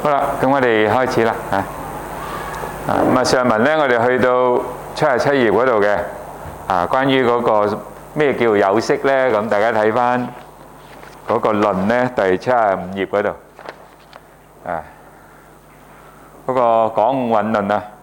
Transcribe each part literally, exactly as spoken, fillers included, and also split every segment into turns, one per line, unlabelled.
好啦，咁我哋開始啦嚇。啊，咁啊上文咧，我哋去到七十七頁嗰度嘅啊，關於嗰個咩叫有色咧，咁大家睇翻嗰個論咧，第七十五頁嗰度啊，嗰個講五蘊論啊。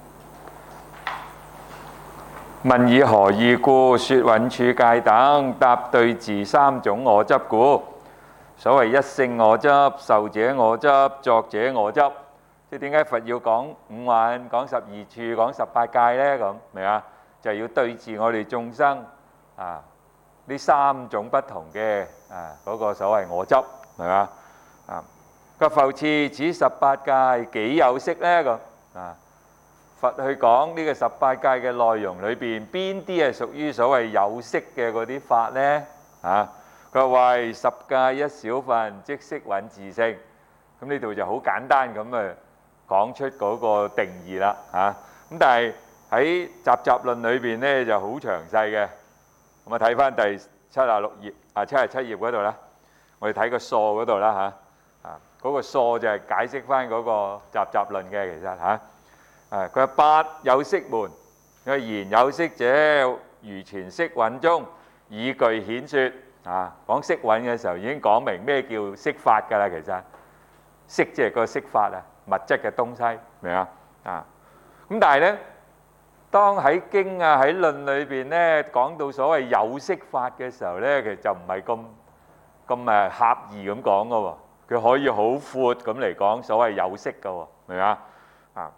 問以何義故說蘊處界等？答對治三種我執故。所謂一性我執、受者我執、作者我執。即係點解佛要講五蘊、講十二處、講十八界呢？咁明啊？就係要對治我哋眾生啊呢三種不同嘅啊嗰個所謂我執，係嘛啊？個復次此十八界幾有色呢？咁啊？佛去講呢個十八界嘅內容裏邊，邊啲係屬於所謂有色嘅嗰啲法呢？啊，佢話為十界一小分，即色蘊自性。咁呢度就好簡單咁啊講出嗰個定義啦。嚇，咁但係喺集集論裏邊呢就好詳細嘅。咁啊睇翻第七十六頁啊七十七頁嗰度啦，我哋睇個疏嗰度啦嚇。啊，嗰個疏就係解釋翻嗰個集集論嘅其實嚇。啊！佢話八有色門，佢言有色者，如前色蘊中已具顯說。啊，講色蘊嘅時候已經講明咩叫色法㗎啦。其實色即係個色法啊，物質嘅東西，明啊？啊，咁但係咧，當喺經啊喺論裏邊咧講到所謂有色法嘅時候咧，其實就唔係咁咁誒狹義咁講㗎喎。佢可以好闊咁嚟講所謂有色㗎喎，明啊？啊！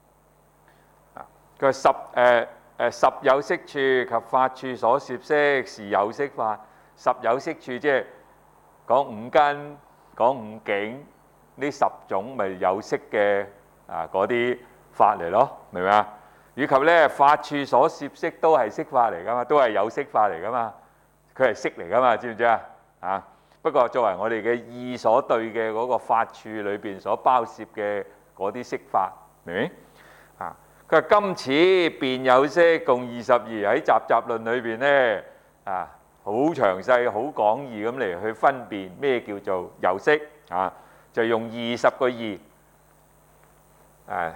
佢十誒誒十有色處及法處所攝色是有色法。十有色處即係講五根、講五境呢十種咪有色嘅啊嗰啲法嚟咯，明唔明啊？以及咧法處所攝色都係色法嚟噶嘛，都係有色法嚟噶嘛，佢係色嚟噶嘛，知唔知啊？啊！不過作為我哋嘅意所對嘅嗰個法處裏邊所包攝嘅嗰啲色法，明唔明啊？佢話今此便有色共二十二，喺集集論裏邊咧啊，好詳細、好廣義咁嚟去分辨咩叫做有色啊，就用二十個義啊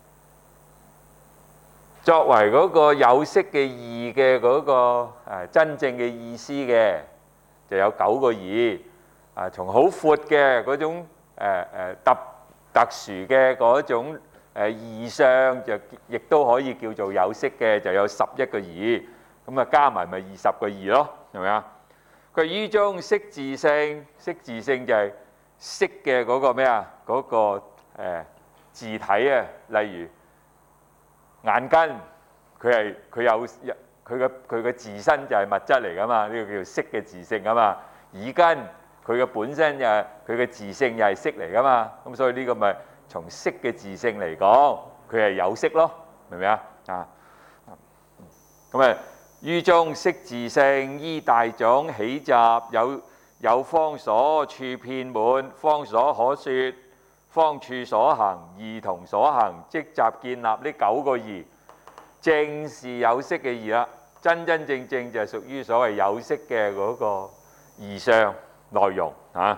作為嗰個有色嘅義嘅嗰個誒真正嘅意思嘅，就有九個義啊，從好闊嘅嗰種誒誒特特殊嘅嗰種。誒義相就亦都可以叫做有色嘅，就有十一個義，咁啊加埋咪二十個義咯，係咪啊？佢於中色自性，色自性就係色嘅嗰個咩啊？嗰個誒自體啊，例如眼根，佢係佢有佢嘅佢嘅自身就係物質嚟噶嘛，呢個叫做色嘅自性啊嘛。耳根佢嘅本身就係佢嘅自性又係色嚟噶嘛，咁所以呢個咪。從色嘅自性嚟講，佢係有色咯，明唔明啊？啊，咁啊，於中色自性依大種起集，有有方所處遍滿，方所可說，方處所行，義同所行，即集建立呢九個義，正是有色嘅義啦。真真正正就係屬於所謂有色嘅嗰個義相內容啊。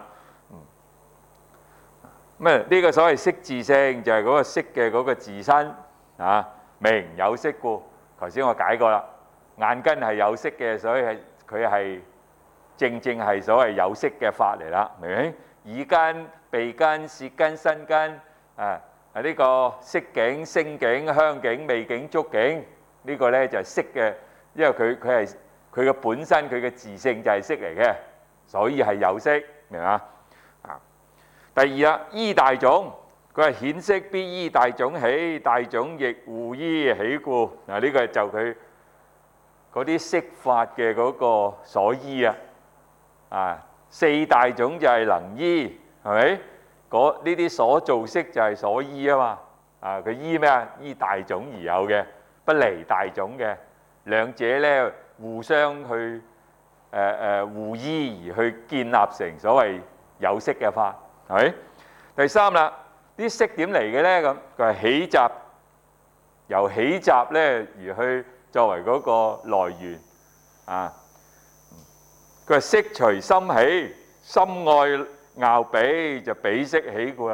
咁啊，呢個所謂色自性就係嗰個色嘅嗰個自身啊，名有色故。頭先我解過啦，眼根係有色嘅，所以係佢係正正係所謂有色嘅法嚟啦，明唔明？耳根、鼻根、舌根、身根啊，係呢個色境、聲境、香境、味境、觸境，呢個咧就係色嘅，因為佢佢係佢嘅本身佢嘅自性就係色嚟嘅，所以係有色，明嘛？第二啦，依大種，佢係顯色必依大種起，大種亦互依起故。嗱，呢個就佢嗰啲色法嘅嗰個所依啊。啊，四大種就係能依，係咪？嗰呢啲所造色就係所依啊嘛。啊，佢依咩啊？依大種而有嘅，不離大種嘅。兩者咧互相去誒誒互依而去建立成所謂有色嘅法。係咪？第三啦，啲色點嚟嘅咧？咁佢係起集，由起集咧而去作為嗰個來源啊。佢係色隨心起，心愛樂彼就彼色起故啦。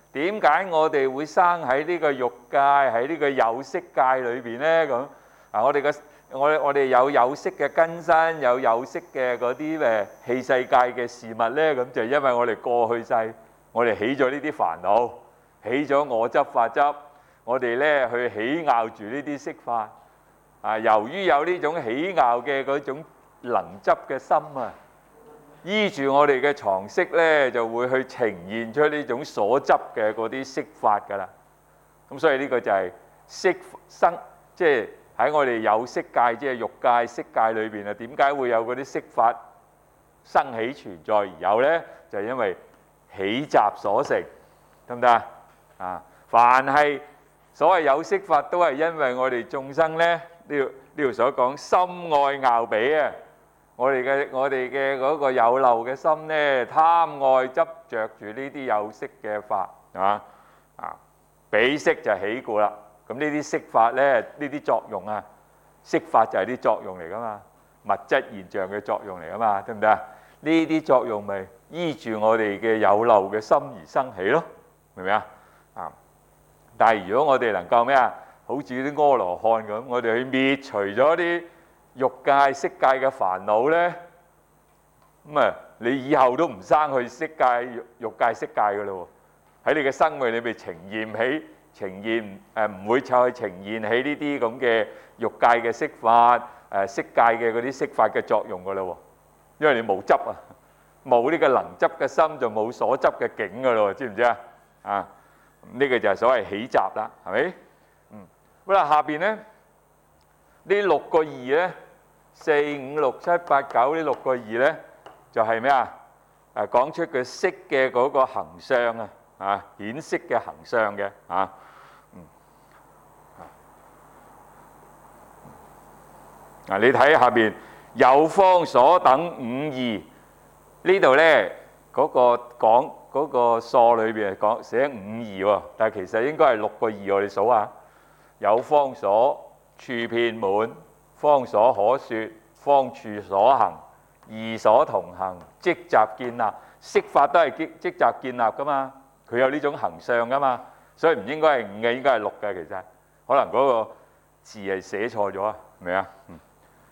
點解我哋會生喺呢個欲界，喺呢個有色界裏邊呢？咁啊，我哋嘅我我哋有有色嘅根身，有有色嘅嗰啲誒器世界嘅事物呢？咁就因為我哋過去世，我哋起咗呢啲煩惱，起咗我執法執，我哋呢去喜拗住呢啲色法啊。由於有呢種喜拗嘅嗰種能執嘅心啊，依住我哋嘅藏識咧，就會去呈現出呢種所執嘅嗰啲色法噶啦。咁所以呢個就係色生，即係喺我哋有色界，即係欲界色界裏邊啊。點解會有嗰啲色法生起存在而有呢？就係因為起集所成，得唔得啊？啊，凡係所謂有色法，都係因為我哋眾生咧，呢度呢度所講心愛拗比啊。我哋嘅我哋嘅嗰個有漏嘅心咧，貪愛執著住呢啲有色嘅法，係嘛啊？比色就起故啦。咁呢啲色法咧，呢啲作用啊，色法就係啲作用嚟噶嘛，物質現象嘅作用嚟噶嘛，得唔得啊？呢啲作用咪依住我哋嘅有漏嘅心而生起咯，明唔明啊？啊！但係如果我哋能夠咩啊，好似啲阿羅漢咁，我哋去滅除咗啲欲界色界嘅煩惱咧，咁啊，你以後都唔生去色界、欲欲界色界噶咯喎。喺你嘅生命裏邊呈現起、呈現誒唔會再去呈現起呢啲咁嘅欲界嘅色法、誒色界嘅嗰啲色法嘅作用噶咯喎，因為你冇執啊，冇呢個能執嘅心，就冇所執嘅境噶咯喎，知唔知啊？啊，呢個就係所謂起集啦，係咪？嗯，好啦，下邊咧呢六個義咧。四五六七八九呢六個義咧，就係咩啊？誒講出佢色嘅嗰個行相啊，啊顯色嘅行相嘅啊，嗯，啊你睇下邊有方所等五義呢度咧，嗰個講嗰個疏裏邊係講寫五義喎，但係其實應該係六個義，我哋數下：有方所、處遍滿、方所可説、方處所行、義所同行、積集建立。色法都係積積集建立噶嘛，佢有呢種行相噶嘛，所以唔應該係五嘅，應該係六嘅。其實可能嗰個字係寫錯咗啊，明唔明啊？嗯，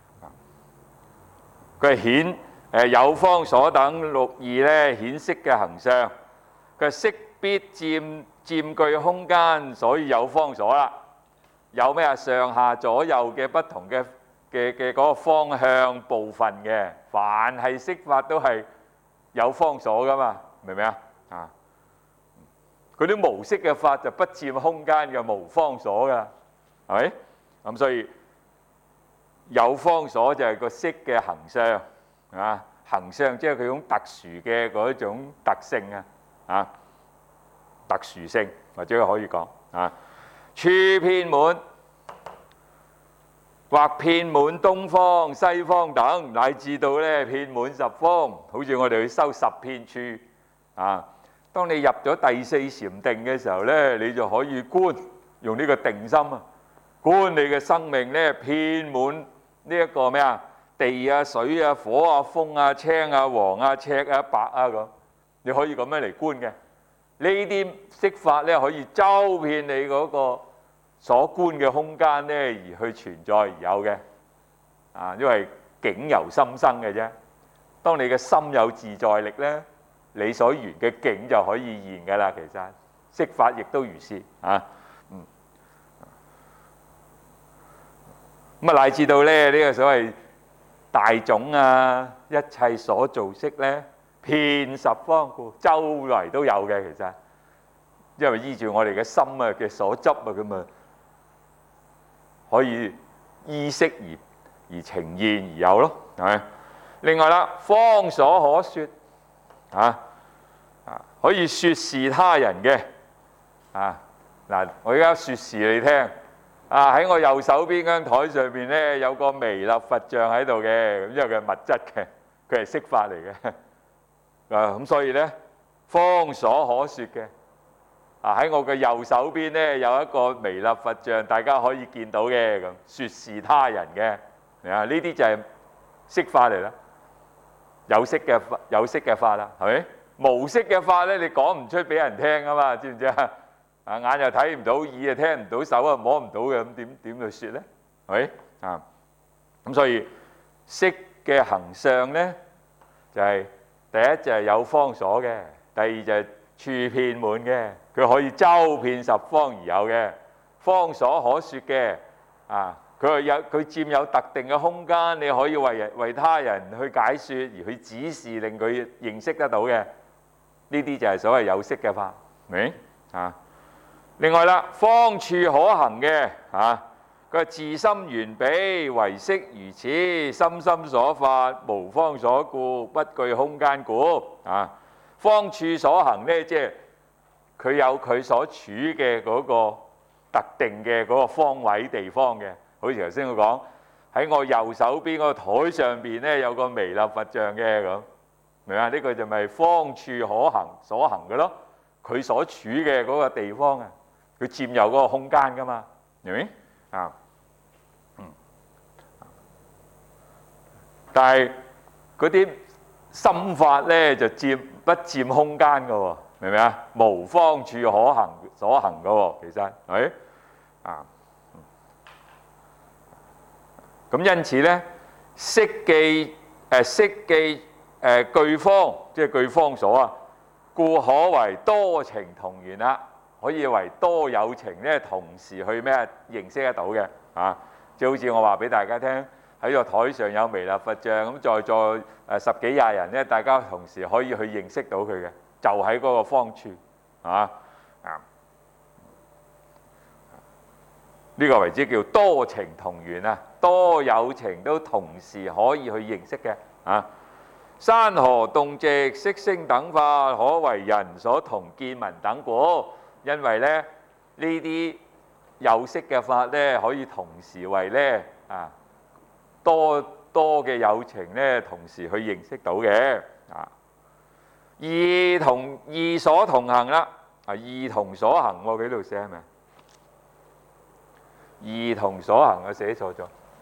佢係顯誒有方所等六義咧，顯色嘅行相。佢色必佔佔據空間，所以有方所啦。有咩啊？上下左右嘅不同嘅嘅嘅嗰個方向部分嘅，凡係色法都係有方所噶嘛，明唔明啊？啊，嗰啲無色嘅法就不佔空間嘅無方所噶，係咪？咁所以有方所就係個色嘅行相啊，行相即係佢種特殊嘅嗰種特性啊，啊，特殊性或者可以講啊。處遍滿或遍滿東方、西方等，乃至到咧遍滿十方。好似我哋去修十遍處啊，當你入咗第四禪定嘅時候咧，你就可以觀用呢個定心啊，觀你嘅生命咧遍滿呢一個咩啊？地啊、水啊、火啊、風啊、青啊、黃啊、赤啊、白啊咁，你可以咁樣嚟觀嘅。呢啲色法咧可以周遍你嗰個所觀嘅空間咧，而去存在而有嘅啊，因為境由心生嘅啫。當你嘅心有自在力咧，你所緣嘅境就可以現噶啦。其實色法亦都如是啊。嗯，咁啊，乃至到咧呢個所謂大種啊，一切所造色咧，遍十方故，周圍都有嘅。其實因為依住我哋嘅心啊嘅所執啊咁啊，可以依色而而呈現而有咯，係咪？另外啦，方所可説啊啊，可以説示他人嘅啊嗱，我而家説示你聽啊，喺我右手邊張台上邊咧有個彌勒佛像喺度嘅，因為佢係物質嘅，佢係色法嚟嘅啊，咁所以咧方所可説嘅。啊！喺我嘅右手邊咧有一個彌勒佛像，大家可以見到嘅咁，説示他人嘅啊，呢啲就係色法嚟啦，有色嘅法，有色嘅法啦，係咪？ 無色嘅法咧，你講唔出俾人聽啊嘛，知唔知啊？啊，眼又睇唔到，耳又聽唔到，手又摸唔到嘅，咁點點去説咧？係咪啊？咁所以色嘅行相咧，就係第一就係有方所嘅，第二就係處遍滿嘅，佢可以周遍十方而有嘅，方所可説嘅啊。佢係有佢佔有特定嘅空間，你可以為人為他人去解説，而去指示令佢認識得到嘅，呢啲就係所謂有色嘅法，明啊？另外啦，方處可行嘅啊，佢係自心緣彼，唯識如此，心心所法，無方所故，不據空間故啊。方處所行咧，即係佢有佢所處嘅嗰個特定嘅嗰個方位地方嘅。好似頭先我講喺我右手邊嗰個台上邊咧，有個彌勒佛像嘅咁，明啊？呢個就咪方處可行所行嘅咯，佢所處嘅嗰個地方啊，佢佔有嗰個空間噶嘛，明唔明啊？嗯，但係嗰啲心法咧就佔不佔空間嘅喎，明唔明啊？無方處可行所行嘅喎，其實係咪啊？咁因此咧，色記誒色記誒具方，即係具方所啊，故可為多情同緣啦，可以為多有情咧同時去咩認識得到嘅啊！即係好似我話俾大家聽，喺個台上有彌勒佛像，咁在座誒十幾廿人咧，大家同時可以去認識到佢嘅，就喺嗰個方處啊啊！呢個為之叫多情同緣啊！多有情都同時可以去認識嘅啊！山河動植色聲等法，可為人所同見聞等故。因為咧呢啲有色嘅法咧，可以同時為咧啊多多嘅有情咧，同時去認識到嘅啊。異同異所同行啦，啊異同所行喎，佢呢度寫係咪？異同所行我寫錯咗。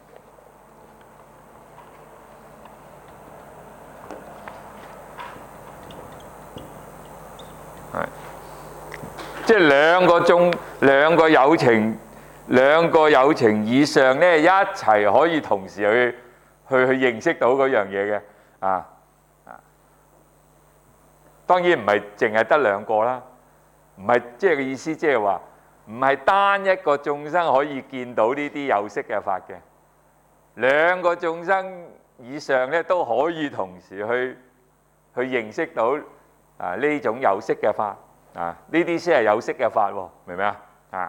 即係兩個中兩個有情，兩個有情以上咧，一齊可以同時去去去認識到嗰樣嘢嘅啊啊！當然唔係淨係得兩個啦，唔係即係個意思，即係話唔係單一個眾生可以見到呢啲有色嘅法嘅，兩個眾生以上咧都可以同時去去認識到啊呢種有色嘅法。啊！呢啲先係有色嘅法喎，明唔明啊？啊！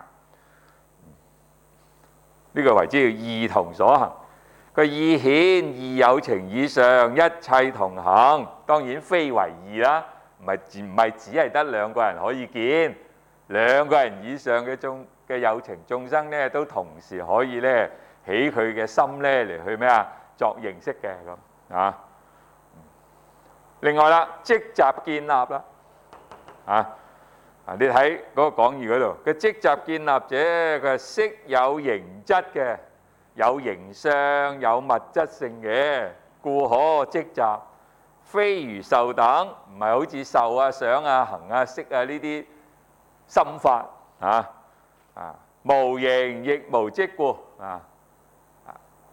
呢個為之叫異同所行。佢異顯異有情以上，一切同行。當然非為異啦，唔係唔係只係得兩個人可以見，兩個人以上嘅眾嘅有情眾生咧，都同時可以咧起佢嘅心咧嚟去咩啊作認識嘅咁啊。另外啦，積集建立啦，啊！啊！你睇嗰個講義嗰度，佢積集建立者，佢係色有形質嘅，有形相，有物質性嘅，故可積集，非如受等，唔係好似受啊、想啊、行啊、識啊呢啲心法啊啊，無形亦無跡故啊啊！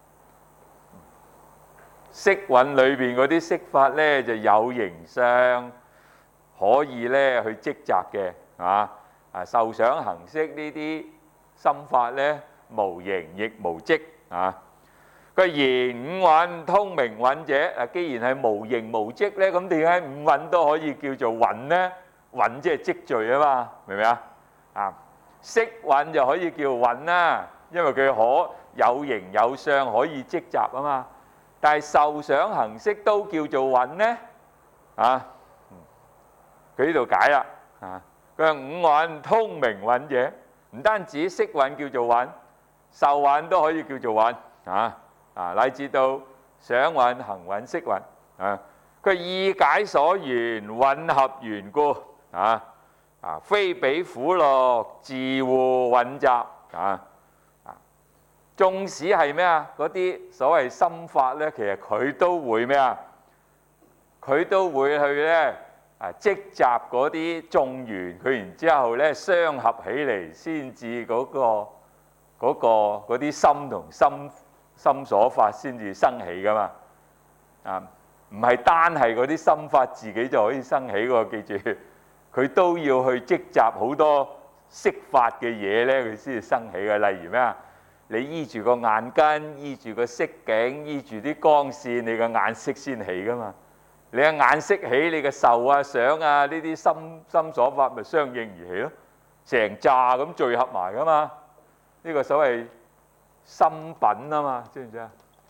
色蘊裏邊嗰啲色法咧，就有形相，可以咧去積集嘅。啊！啊，受想行識呢啲心法咧，無形亦無跡啊！佢言五蘊通名蘊者，啊，既然係無形無跡咧，咁點解五蘊都可以叫做蘊咧？蘊即係積聚啊嘛，明唔明啊？啊，色蘊就可以叫蘊啦，因為佢可有形有相，可以積集啊嘛。但係受想行識都叫做蘊咧，啊，佢呢度解啦，啊。佢話五蘊通名蘊者，唔單止色蘊叫做蘊，受蘊都可以叫做蘊啊啊，乃至到想蘊、行蘊、識蘊啊。佢意解所緣，混合緣故啊啊，非彼苦樂，自互混雜啊啊。縱使係咩啊？嗰啲所謂心法咧，其實佢都會咩啊？佢都會去咧。 啊積集嗰啲眾緣，佢然之後咧相合起嚟，先至嗰個嗰個嗰啲心同心心所法先至生起噶嘛。啊，唔係單係嗰啲心法自己就可以生起喎，記住，佢都要去積集好多色法嘅嘢咧，佢先至生起嘅。例如咩啊？你依住個眼根，依住個色境，依住啲光線，你個眼色先起噶嘛。你個眼色起，你嘅受啊、想啊呢啲心心所法咪相應而起咯，成扎咁聚合埋噶嘛。呢個所謂心品啊嘛，知唔知啊？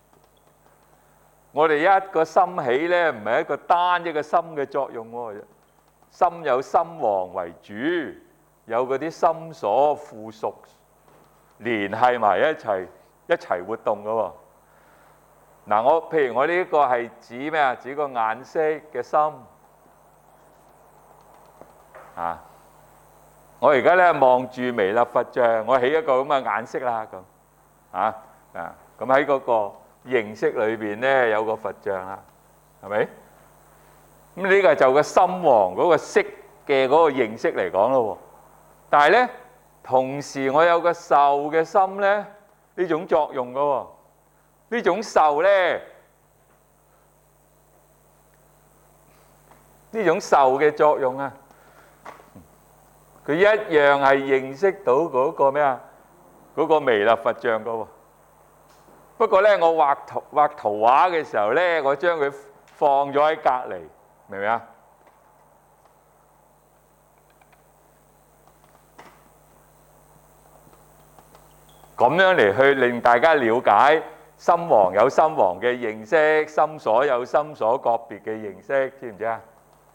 我哋一個心起咧，唔係一個單一個心嘅作用喎。心有心王為主，有嗰啲心所附屬連繫埋一齊，一齊活動噶喎。嗱，我譬如我呢個係指咩啊？指個眼色嘅心啊！我而家咧望住彌勒佛像，我起一個咁嘅眼色啦，咁啊啊！咁喺嗰個形色裏邊咧有個佛像啦，係咪？咁呢個就個心王嗰個色嘅嗰個形色嚟講咯喎。但係咧，同時我有個受嘅心咧，呢種作用噶喎。呢種受咧，呢種受嘅作用啊，佢一樣係認識到嗰個咩啊？嗰個彌勒佛像噶喎。不過咧，我畫圖畫圖畫嘅時候咧，我將佢放咗喺隔離，明唔明啊？咁樣嚟去令大家了解。心王有心王嘅認識，心所有心所個別嘅認識，知唔知啊？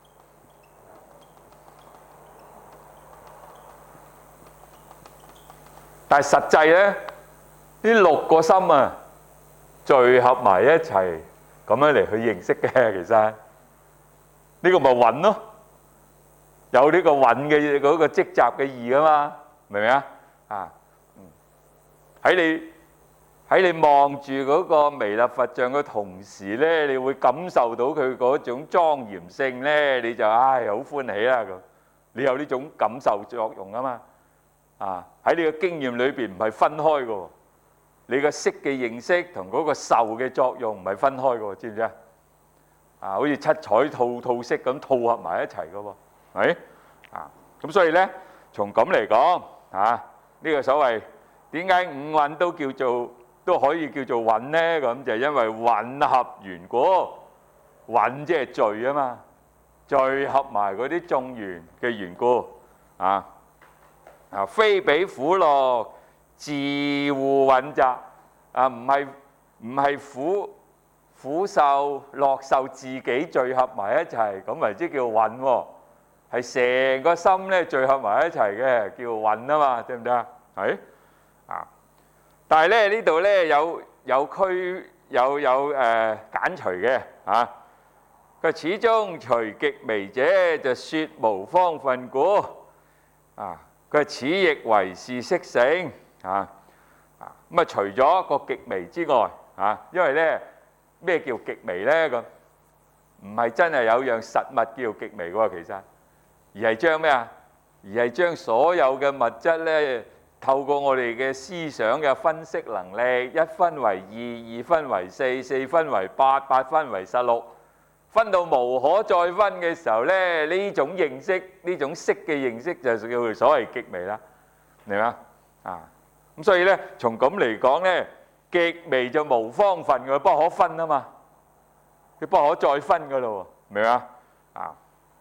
但係實際咧，呢六個心啊，聚合埋一齊，咁樣嚟去認識嘅，其實呢個咪蘊咯，有呢個蘊嘅嗰個積集嘅義啊嘛，明唔明啊？啊，喺你。喺你望住嗰個彌勒佛像嘅同時咧，你會感受到佢嗰種莊嚴性咧，你就唉好歡喜啦咁。你有呢種感受作用啊嘛，啊喺你嘅經驗裏邊唔係分開嘅，你嘅色嘅認識同嗰個受嘅作用唔係分開嘅，知唔知啊？啊，好似七彩套套色咁套合埋一齊嘅喎，係啊，咁所以咧，從咁嚟講啊，呢個所謂點解五蘊都叫做都可以叫做蘊咧？咁就係因為混合緣故，蘊即係聚啊嘛，聚合埋嗰啲眾緣嘅緣故啊啊，非彼苦樂自互混雜啊，唔係唔係苦苦受樂受自己聚合埋一齊，咁為之叫蘊喎，係成個心咧聚合埋一齊嘅，叫蘊啊嘛，對唔對啊？係啊。但係咧呢度咧有有區有有誒簡除嘅嚇，佢始終除極微者就説無方分故啊，佢此亦為是色性啊啊，咁啊除咗個極微之外啊，因為咧咩叫極微咧？咁唔係真係有樣實物叫極微喎，其實而係將咩啊？而係將所有嘅物質咧，透過我哋嘅思想嘅分析能力，一分為二，二分為四，四分為八，八分為十六，分到無可再分嘅時候咧，呢種認識，呢種色嘅認識就叫做所謂極微啦，明嘛？啊，咁所以咧，從咁嚟講咧，極微就無方分嘅，不可分啊嘛，佢不可再分嘅咯，明嘛？啊，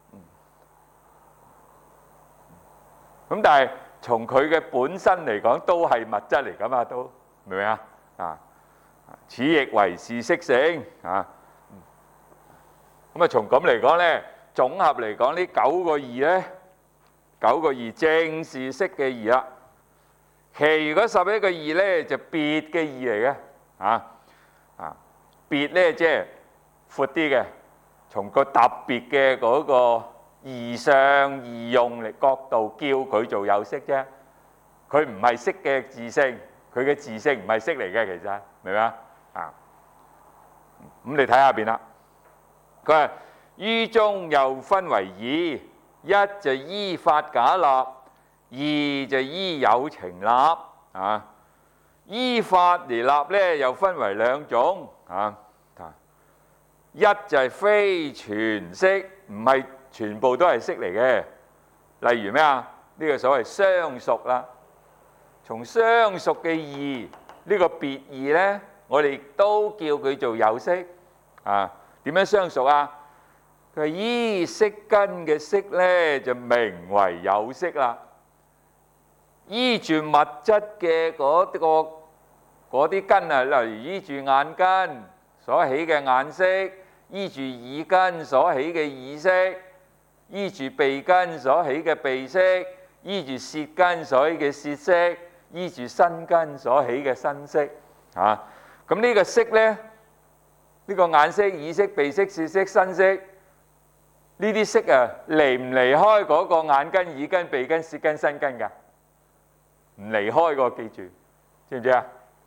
咁但係從佢嘅本身嚟講，都係物質嚟噶嘛，都明唔明啊？啊，此亦為是色性啊。咁啊，從咁嚟講咧，總合嚟講呢九個義咧，九個義正是色嘅義啦。其餘嗰十一個義咧，就別嘅義嚟嘅，啊啊，別咧即係闊啲嘅，從個特別嘅嗰個義相義用嚟角度叫佢做有色啫，佢唔係色嘅自性，佢嘅自性唔係色嚟嘅，其實明唔明啊？啊，咁你睇下邊啦，佢話於中又分為二，一就依法假立，二就依有情立。啊，依法而立咧，又分為兩種。啊，一就係非全色，唔係全部都係色嚟嘅。例如咩啊？呢個所謂相屬啦。從相屬嘅義呢個別義咧，我哋都叫佢做有色。啊，點樣相屬啊？佢依色根嘅色咧，就名為有色啦。依住物質嘅嗰個嗰啲根啊，例如依住眼根所起嘅眼色，依住耳根所起嘅耳色，依住鼻根所起嘅鼻色，依住舌根所起嘅舌色，依住身根所起嘅身色。啊，咁呢個色咧，呢個眼色、耳色、鼻色、舌色、身色，呢啲色啊，離唔離開嗰個眼根、耳根、鼻根、舌根、身根㗎？唔離開個，記住，知唔知啊？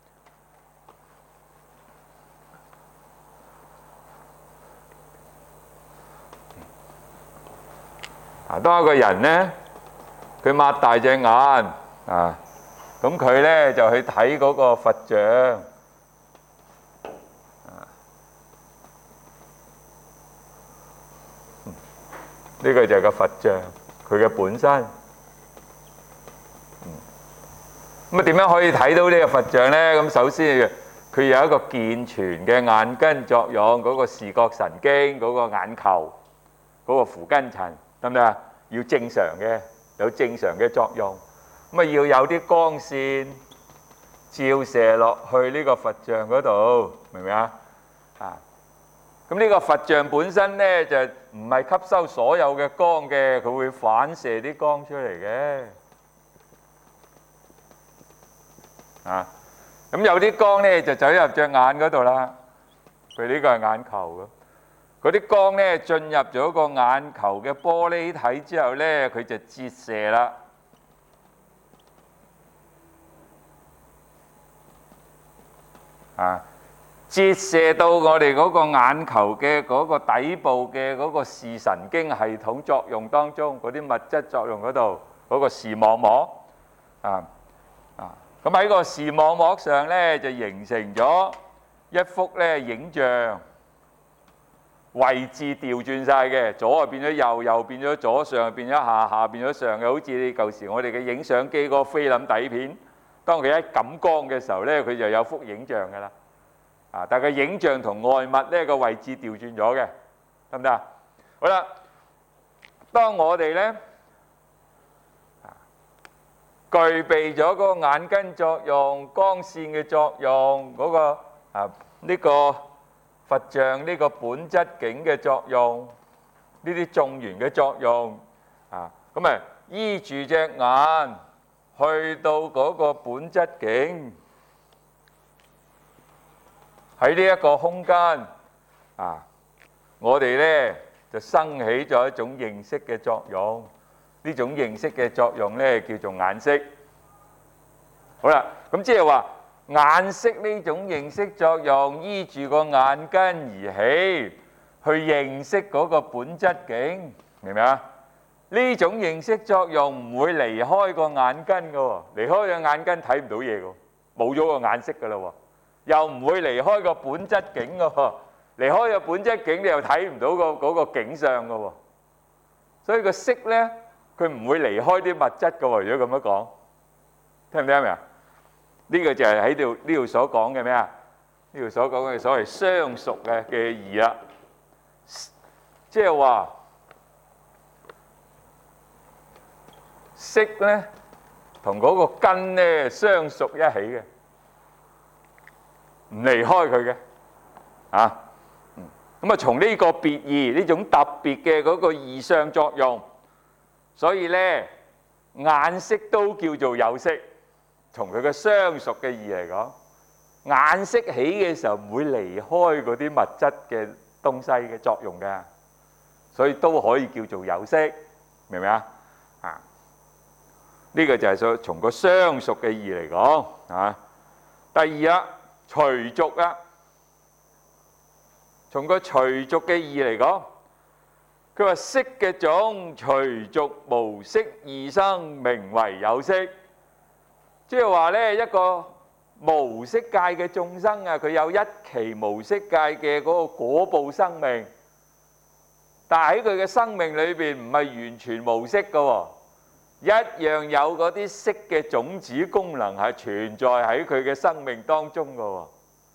啊，當一個人咧，佢擘大隻眼啊，咁佢咧就去睇嗰個佛像。呢個就係個佛像，佢嘅本身。咁啊，點樣可以睇到呢個佛像咧？咁首先佢有一個健全嘅眼根作用，嗰個視覺神經，嗰個眼球，嗰個符根塵，得唔得啊？要正常嘅，有正常嘅作用。咁啊，要有啲光線照射落去呢個佛像嗰度，明唔明啊？啊！咁呢個佛像本身咧就唔係吸收所有嘅光嘅，佢會反射啲光出嚟嘅。啊，咁有啲光咧就走入隻眼嗰度啦。佢呢個係眼球嘅，嗰啲光咧進入咗個眼球嘅玻璃體之後咧，佢就折射啦。啊！折射到我哋嗰個眼球嘅嗰個底部嘅嗰個視神經系統作用當中，嗰啲物質作用嗰度，嗰個視網膜啊啊，咁喺個視網膜上咧就形成咗一幅咧影像，位置調轉晒嘅，左變咗右，右變咗左，上變咗下，下變咗上嘅，好似你舊時我哋嘅影相機嗰個菲林底片，當佢一感光嘅時候咧，佢就有幅影像㗎啦。啊！但係個影像同外物咧個位置調轉咗嘅，得唔得啊？好啦，當我哋咧具備咗嗰個眼根作用、光線嘅作用、嗰個啊呢個佛像呢個本質境嘅作用、呢啲眾緣嘅作用啊，咁啊依住隻眼去到嗰個本質境。喺呢一個空間啊，我哋咧就生起咗一種認識嘅作用。呢種認識嘅作用咧叫做眼識。好啦，咁即係話眼識呢種認識作用，依住個眼根而起，去認識嗰個本質境，明唔明啊？呢種認識作用唔會離開個眼根嘅喎，離開個眼根睇唔到嘢嘅，冇咗個眼識嘅啦喎。又唔會離開個本質境嘅喎，離開個本質境你又睇唔到個嗰個景象嘅喎，所以個色咧佢唔會離開啲物質嘅喎。如果咁樣講，聽唔聽得明啊？呢個就係喺度呢度所講嘅咩啊？呢度所講嘅所謂相屬嘅嘅義啦，即係話色咧同嗰個根咧相屬一起嘅。唔離開佢嘅，啊，咁啊從呢個別義呢種特別嘅嗰個義相作用，所以咧眼識都叫做有色。從佢嘅相屬嘅義嚟講，眼識起嘅時候唔會離開嗰啲物質嘅東西嘅作用嘅，所以都可以叫做有色，明唔明啊？啊，呢個就係所從個相屬嘅義嚟講啊。第二啊。隨俗啊，從個隨俗嘅義嚟講， 佢話色嘅種隨逐無色而生，名為有色。即係話呢，一個無色界嘅眾生啊，佢有一期無色界嘅嗰個果報生命，但係喺佢嘅生命裏邊唔係完全無色嘅喎，一樣有嗰啲色嘅種子功能係存在喺佢嘅生命當中嘅喎。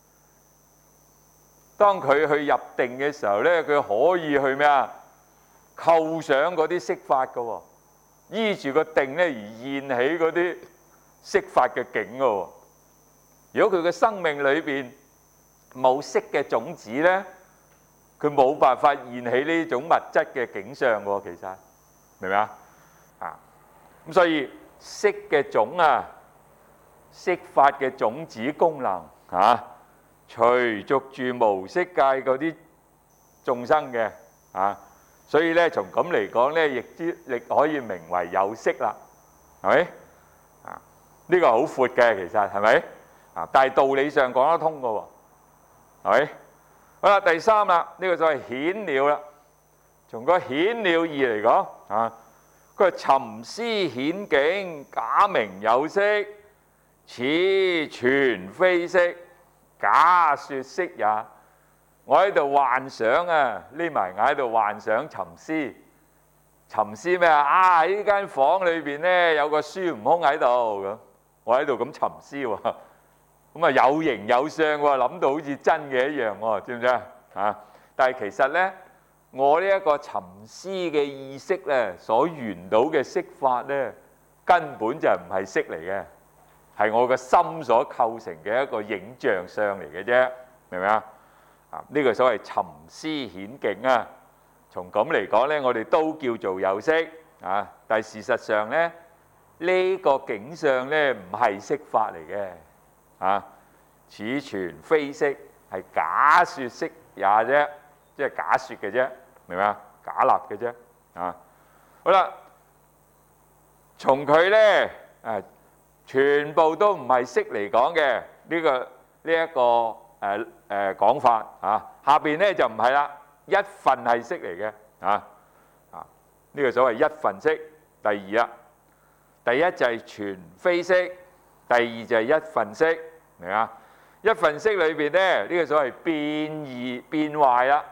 當佢去入定嘅時候呢，佢可以去咩啊？構想嗰啲色法嘅喎，依住個定呢而現起嗰啲色法嘅境嘅喎。如果佢嘅生命裏邊冇色嘅種子呢，佢冇辦法現起呢種物質嘅景象喎。其實明唔明啊？啊，咁所以色嘅種啊，色法嘅種子功能啊，隨逐住無色界嗰啲眾生嘅啊，所以咧從咁嚟講咧，亦之亦可以名為有色啦，係咪？啊，呢個好闊嘅其實係咪？啊，但係道理上講得通嘅喎，係咪？好啦，第三啦，呢個就係顯了啦。從個顯了義嚟講啊，佢話尋思顯境，假名有色，此全非色，假說色也。我喺度幻想啊，匿埋眼喺度幻想尋思，尋思咩啊？啊，喺呢間房裏邊咧有個孫悟空喺度咁，我喺度咁尋思喎，咁啊有形有相喎，諗到好似真嘅一樣喎，知唔知啊？啊，但係其實咧，我呢一個尋思嘅意識咧，所緣到嘅色法咧，根本就唔係色嚟嘅，係我嘅心所構成嘅一個影像相嚟嘅啫，明唔明啊？啊，呢個所謂尋思顯境啊，從咁嚟講咧，我哋都叫做有色啊，但係事實上咧，呢個景象咧唔係色法嚟嘅，啊，此全非色，係假說色也啫，即係假說嘅啫，明唔明啊？假立嘅啫，啊，好啦，從佢咧啊，全部都唔係色嚟講嘅呢個呢一個誒誒講法啊，下邊咧就唔係啦，一份係色嚟嘅啊啊，呢個所謂一份色。第二啦，第一就係全非色，第二就係一份色，明啊？一份色裏邊咧，呢個所謂變異變壞啦，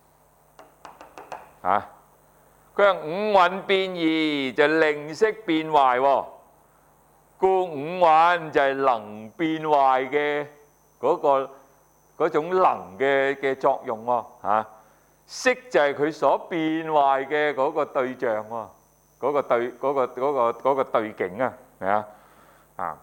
啊，佢話五蘊變異就令色變壞喎，故五蘊就係能變壞嘅嗰個嗰種能嘅嘅作用喎，嚇，色就係佢所變壞嘅嗰個對象喎，嗰個對嗰個嗰個嗰個對境啊，係啊，啊，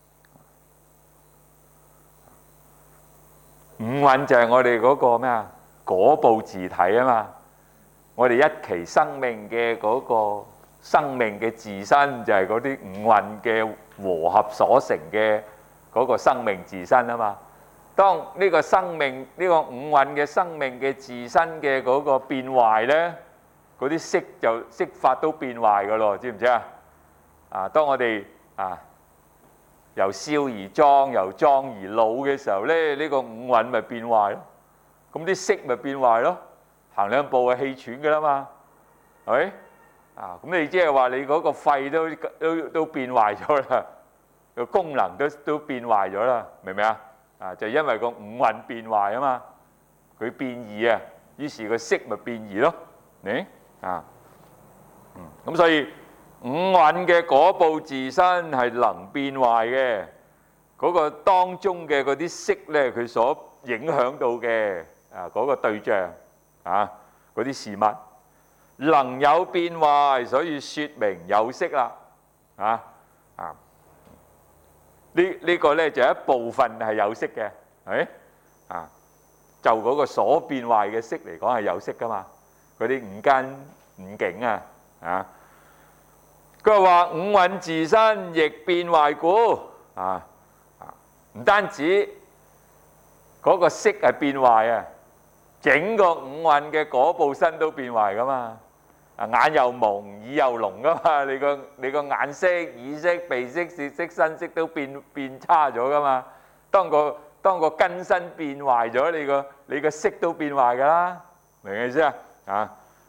五蘊就係我哋嗰個咩啊？果報自體啊嘛，我哋一期生命嘅嗰個生命嘅自身就係嗰啲五蘊嘅和合所成嘅嗰個生命自身啊嘛。當呢個生命呢個五蘊嘅生命嘅自身嘅嗰個變壞咧，嗰啲色就色法都變壞噶咯，知唔知啊？啊，當我哋啊由少而壯，由壯而老嘅時候咧，呢個五蘊咪變壞咯，咁啲色咪變壞咯，行兩步係氣喘噶啦嘛，係咪？啊，咁你即係話你嗰個肺都都都變壞咗啦，個功能都都變壞咗啦，明唔明啊？啊，就因為個五蘊變壞啊嘛，佢變異啊，於是個色咪變異咯，你啊，嗯，咁所以五蘊嘅果報自身係能變壞嘅，嗰個當中嘅嗰啲色咧，佢所影響到嘅啊嗰個對象啊嗰啲事物能有變壞，所以説明有色啦，啊啊。呢呢個咧就一部分係有色嘅，係咪啊？就嗰個所變壞嘅色嚟講係有色噶嘛？嗰啲五根五境啊，啊！佢話五蘊自身亦變壞故，啊啊！唔單止嗰個色係變壞啊，整個五蘊嘅果報身都變壞噶嘛。啊，眼又矇，耳又聾噶嘛，你個你個眼色、耳色、鼻色、舌色、身色都變變差咗噶嘛。當個當個根身變壞咗，你個你個色都變壞噶啦，明唔明意思啊？啊，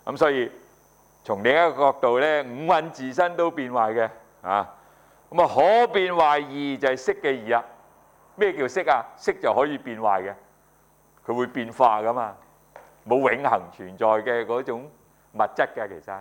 咁所以從另一個角度咧，五蘊自身都變壞嘅啊。咁啊，可變壞異就係色嘅異啊。咩叫色啊？色就可以變壞嘅，佢會變化噶嘛，冇永恆存在嘅嗰種物質嘅。其實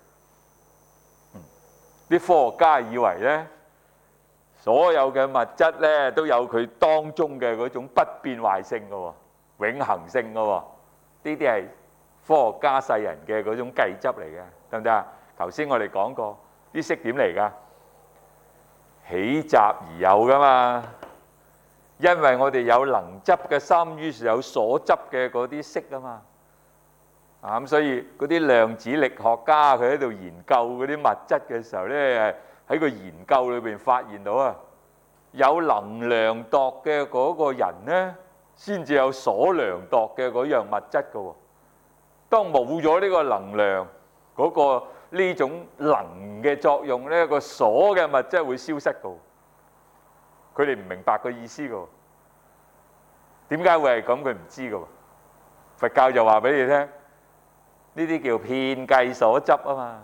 啲科學家以為咧，所有嘅物質咧都有佢當中嘅嗰種不變壞性嘅喎，永恆性嘅喎。呢啲係科學家世人嘅嗰種計執嚟嘅，得唔得啊？頭先我哋講過啲色點嚟㗎？起雜而有噶嘛，因為我哋有能執嘅心，於是有所執嘅嗰啲色啊嘛。啊咁，所以嗰啲量子力學家佢喺度研究嗰啲物質嘅時候咧，喺個研究裏邊發現到啊，有能量度嘅嗰個人咧，先至有所量度嘅嗰樣物質㗎喎。當冇咗呢個能量嗰個呢種能嘅作用咧，個所嘅物質會消失㗎。佢哋唔明白個意思㗎。點解會係咁？佢唔知㗎。佛教就話俾你聽，呢啲叫遍計所執啊嘛。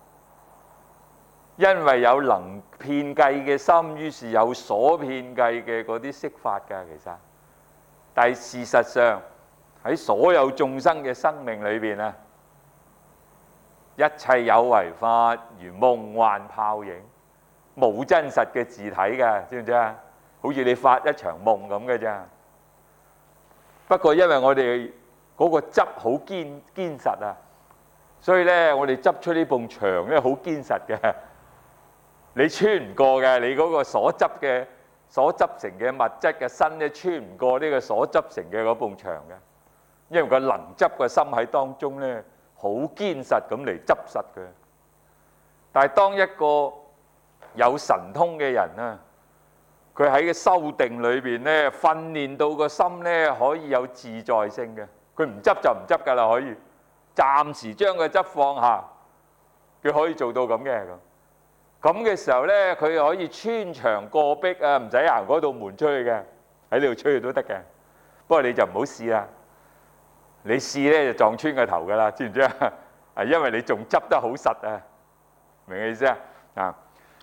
因為有能遍計嘅心，於是有所遍計嘅嗰啲色法㗎。其實，但係事實上喺所有眾生嘅生命裏邊啊，一切有為法如夢幻泡影，冇真實嘅自體㗎，知唔知啊？好似你發一場夢咁嘅啫。不過因為我哋嗰個執好堅堅實啊，所以咧我哋執出呢埲牆咧好堅實嘅，你穿唔過嘅。你嗰個所執嘅所執成嘅物質嘅身咧，穿唔過呢個所執成嘅嗰埲牆嘅，因為個能執嘅心喺當中咧，好堅實咁嚟執實佢。但係當一個有神通嘅人啊，佢喺個修定裏邊咧，訓練到個心咧可以有自在性嘅，佢唔執就唔執㗎啦，可以暫時將個執放下，佢可以做到咁嘅咁。咁嘅時候咧，佢可以穿牆過壁啊，唔使行嗰道門出去嘅，喺呢度出去都得嘅。不過你就唔好試啦，你試咧就撞穿個頭㗎啦，知唔知啊？啊，因為你仲執得好實啊，明嘅意思啊？啊！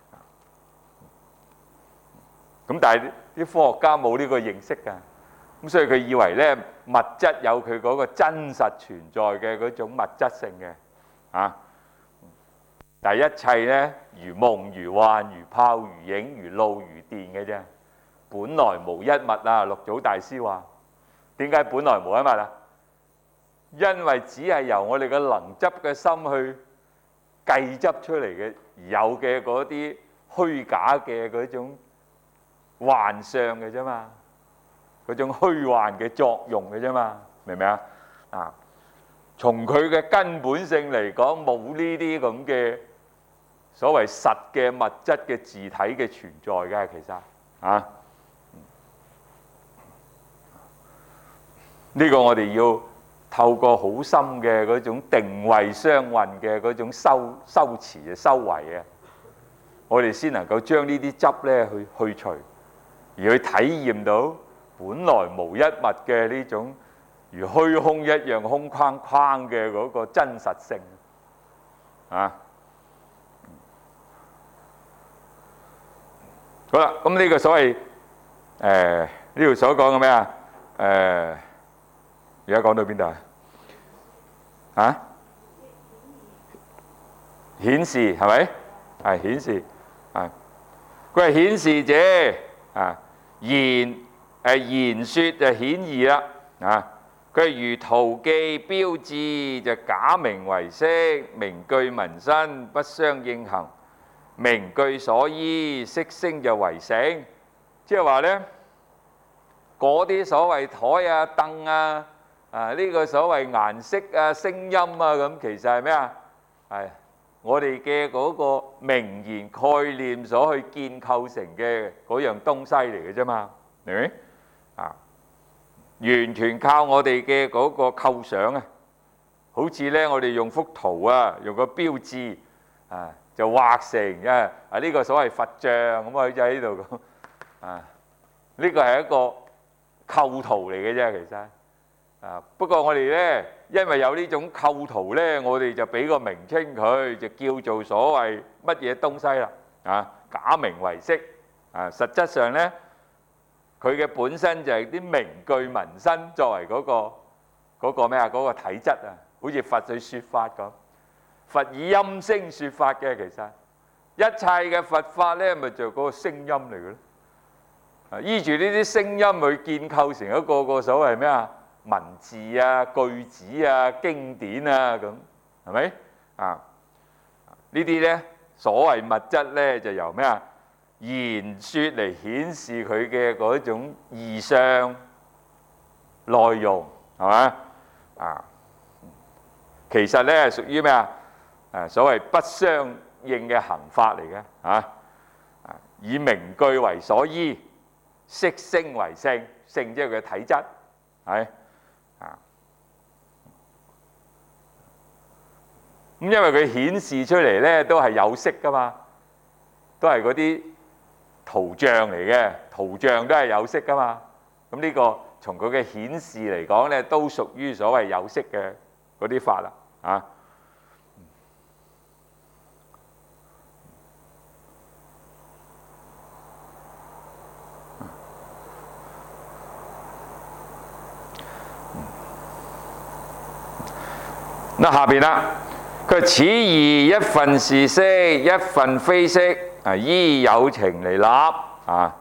咁但係啲科學家冇呢個認識㗎，咁所以佢以為咧物質有佢嗰個真實存在嘅嗰種物質性嘅，啊！但係一切咧如夢如幻如泡如影如露如電嘅啫，本來無一物啊！六祖大師話：點解本來無一物啊？因為只係由我哋嘅能執嘅心去計執出嚟嘅而有嘅嗰啲虛假嘅嗰種幻象嘅啫嘛，嗰種虛幻嘅作用嘅啫嘛，明唔明啊？啊，從佢嘅根本性嚟講，冇呢啲咁嘅所謂實嘅物質嘅自體嘅存在嘅，其實啊，呢個我哋要透過好深嘅嗰種定位相運嘅嗰種修修持嘅修為啊，我哋先能夠將呢啲執咧去去除。而去體驗到本來無一物嘅呢種如虛空一樣空框框嘅嗰個真實性啊！好啦，咁呢個所謂誒呢度所講嘅咩啊？誒而家講到邊度啊？啊？顯示係咪？係顯示啊！佢係顯示者。啊，言誒言説就顯義啦，啊，佢係如圖記標誌就假名為色，名據文身不相應行，名據所依色聲就為性，即係話咧嗰啲所謂台啊凳啊啊呢個所謂顏色啊聲音啊咁，其實係咩啊？係我哋嘅嗰個名言概念所去建構成嘅嗰樣東西嚟嘅啫嘛，明唔明？啊，完全靠我哋嘅嗰個構想啊，好似咧我哋用幅圖啊，用個標誌啊，就畫成啊啊呢個所謂佛像咁啊，就喺呢度咁啊，呢個係一個構圖嚟嘅啫，其實啊，不過我哋咧，因為有呢種構圖咧，我哋就俾個名稱佢，就叫做所謂乜嘢東西啦。啊，假名為飾。啊，實質上咧，佢嘅本身就係啲名句紋身作為嗰個嗰個咩啊？嗰個體質啊，好似佛去説法咁。佛以音聲説法嘅，其實一切嘅佛法咧，咪就嗰個聲音嚟嘅咯。啊，依住呢啲聲音去建構成一個個所謂咩啊？文字啊、句子啊、經典啊咁，係咪啊？呢啲咧所謂物質咧，就由咩啊？言説嚟顯示佢嘅嗰種意象內容，係嘛啊？其實咧係屬於咩啊？誒，所謂不相應嘅行法嚟嘅嚇。啊，以名句為所依，色聲為性，性即係佢嘅體質，係啊。咁因為佢顯示出嚟咧，都係有色噶嘛，都係嗰啲圖像嚟嘅，圖像都係有色噶嘛。咁呢個從佢嘅顯示嚟講咧，都屬於所謂有色嘅嗰啲法啦，啊。嗱，下邊啦，佢話此義一分是色，一分非色，啊，依有情嚟立啊。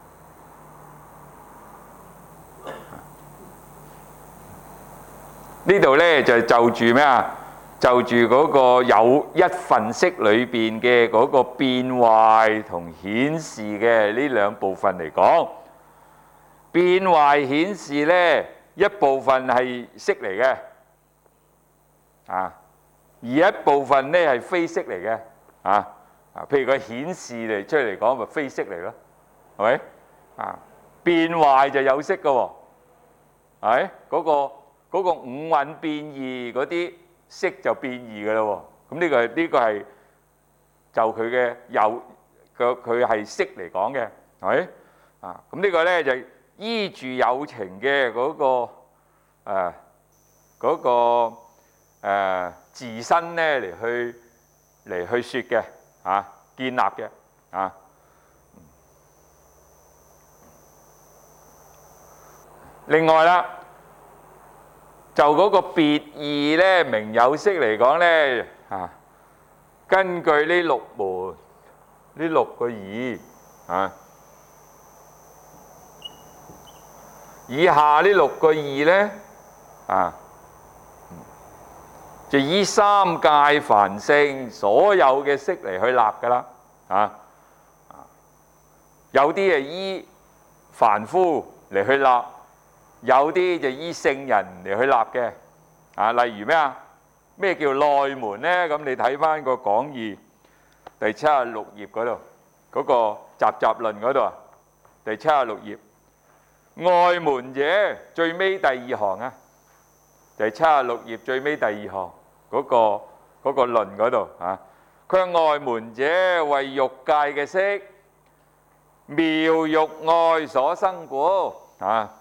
呢度咧就就住咩啊？就住嗰個有一分色裏邊嘅嗰個變壞同顯示嘅呢兩部分嚟講，變壞顯示咧一部分係色嚟嘅。啊，而一部分咧係非色嚟嘅，啊啊，譬如佢顯示嚟出嚟講，咪非色嚟咯，係咪？啊，變壞就有色嘅喎，係嗰個嗰個五蘊變異嗰啲色就變異嘅咯喎，咁呢個呢個係就佢嘅有佢佢係色嚟講嘅，係咪？啊，咁呢個咧就依住有情嘅嗰個誒嗰個。誒、呃、自身咧嚟去嚟去説嘅啊，建立嘅啊。另外啦，就嗰個別義咧，名有色嚟講咧啊，根據呢六門呢六個義啊，以下呢六個義咧啊。就依三界凡聖所有嘅色嚟去立㗎啦，啊，有啲係依凡夫嚟去立，有啲就依聖人嚟去立嘅，啊，例如咩啊？咩叫內門咧？咁你睇翻個講義第七十六頁嗰度，嗰個集集論嗰度啊，第七十六頁，外門者最尾第二行啊，第七十六頁最尾第二行。嗰個嗰個論嗰度啊，佢話外門者為欲界嘅色，妙欲愛所生故啊。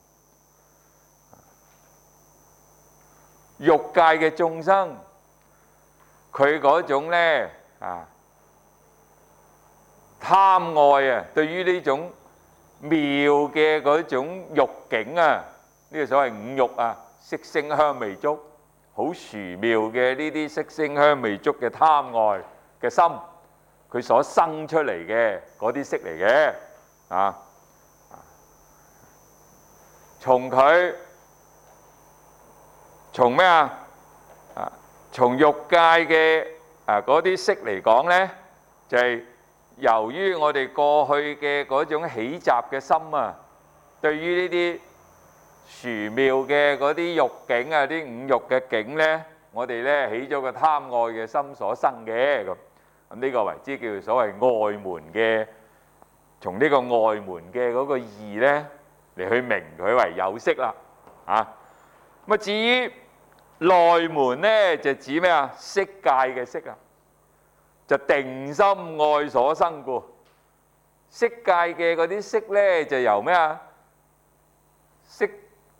欲界嘅眾生，佢嗰種咧啊貪愛啊，對於呢種妙嘅嗰種欲境啊，呢個所謂五欲啊，色聲香味觸。好殊妙嘅呢啲色聲香味觸嘅貪愛嘅心，佢所生出嚟嘅嗰啲色嚟嘅啊，從佢從咩啊啊？從欲界嘅啊嗰啲色嚟講咧，就係由於我哋過去嘅嗰種起習嘅心啊，對於呢啲殊妙嘅嗰啲欲境啊，啲五欲嘅境咧，我哋咧起咗個貪愛嘅心所生嘅咁，咁呢個為之叫做所謂外門嘅，從呢個外門嘅嗰個義咧嚟去明佢為有色啦，啊，咁啊至於內門咧就指咩啊？色界嘅色啊，就定心愛所生故，色界嘅嗰啲色咧就由咩啊？色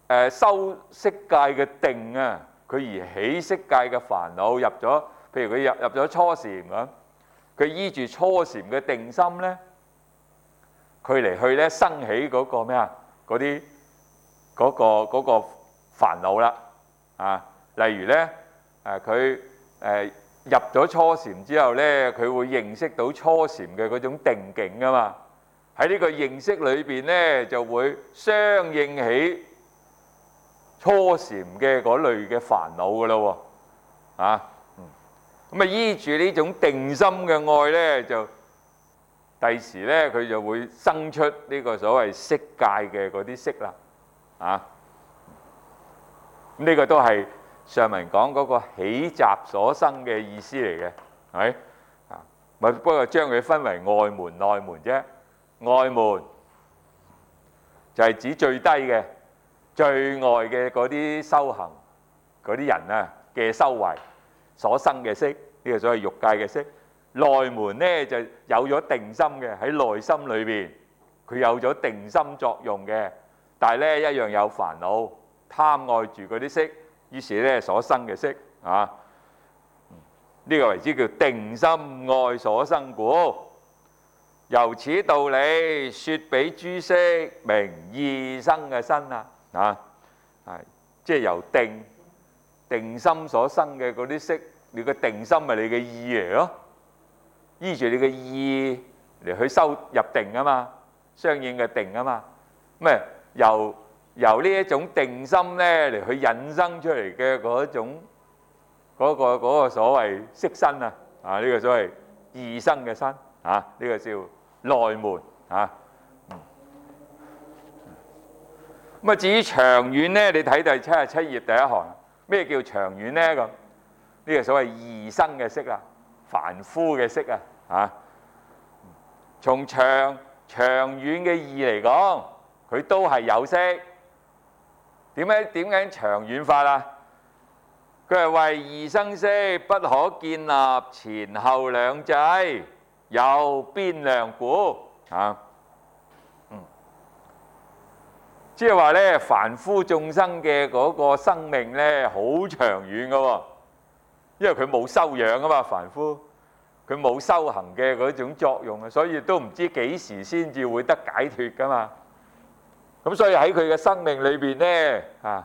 誒修色界嘅定啊，佢而起色界嘅煩惱入咗，譬如佢入入咗初禪咁，佢依住初禪嘅定心咧，佢嚟去咧生起嗰個咩啊？嗰啲嗰個嗰個煩惱啦啊！例如咧誒佢誒入咗初禪之後咧，佢會認識到初禪嘅嗰種定境啊嘛。喺呢個認識裏邊咧，就會相應起初禪嘅嗰類嘅煩惱噶咯喎啊！咁啊依住呢種定心嘅愛咧，就第時咧佢就會生出呢個所謂色界嘅嗰啲色啦啊！咁呢個都係上文講嗰個起習所生嘅意思嚟嘅，係咪啊？咪不過將佢分為外門內門啫。外門就係指最低嘅、最外嘅嗰啲修行嗰啲人啊嘅修為所生嘅色，呢個所謂欲界嘅色。內門咧就有咗定心嘅，喺內心裏邊，佢有咗定心作用嘅，但係咧一樣有煩惱，貪愛住嗰啲色，於是咧所生嘅色啊，呢個為之叫定心愛所生故。由此道理，說彼諸色名意生嘅身啊，啊，係即係由定定心所生嘅嗰啲色，你個定心咪你嘅意嚟咯，依住你嘅意嚟去修入定啊嘛，相應嘅定啊嘛，咁啊由由呢一種定心咧嚟去引生出嚟嘅嗰種嗰個嗰個所謂色身啊，啊呢個所謂意生嘅身啊，呢個叫內門啊，咁啊至於長遠咧，你睇第七十七頁第一行，咩叫長遠咧？咁呢個所謂異生嘅色啊，凡夫嘅色啊，啊，從長長遠嘅義嚟講，佢都係有色。點解點解長遠法啊？佢係為異生色不可建立前後兩制。有邊量故啊，嗯，即係話咧，凡夫眾生嘅嗰個生命咧，好長遠噶喎，因為佢冇修養啊嘛，凡夫佢冇修行嘅嗰種作用啊，所以都唔知幾時先至會得解脫噶嘛。咁所以喺佢嘅生命裏邊咧，啊，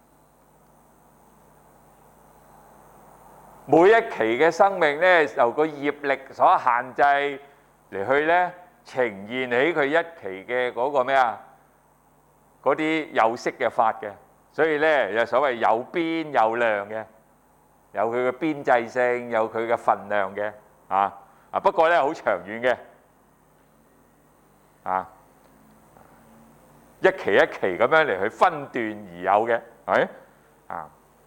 每一期嘅生命咧，由個業力所限制嚟去咧，呈現起佢一期嘅嗰個咩啊？嗰啲有色嘅法嘅，所以咧有所謂有邊有量嘅，有佢嘅邊際性，有佢嘅份量嘅，啊啊不過咧好長遠嘅，啊一期一期咁樣嚟去分段而有嘅，係咪啊？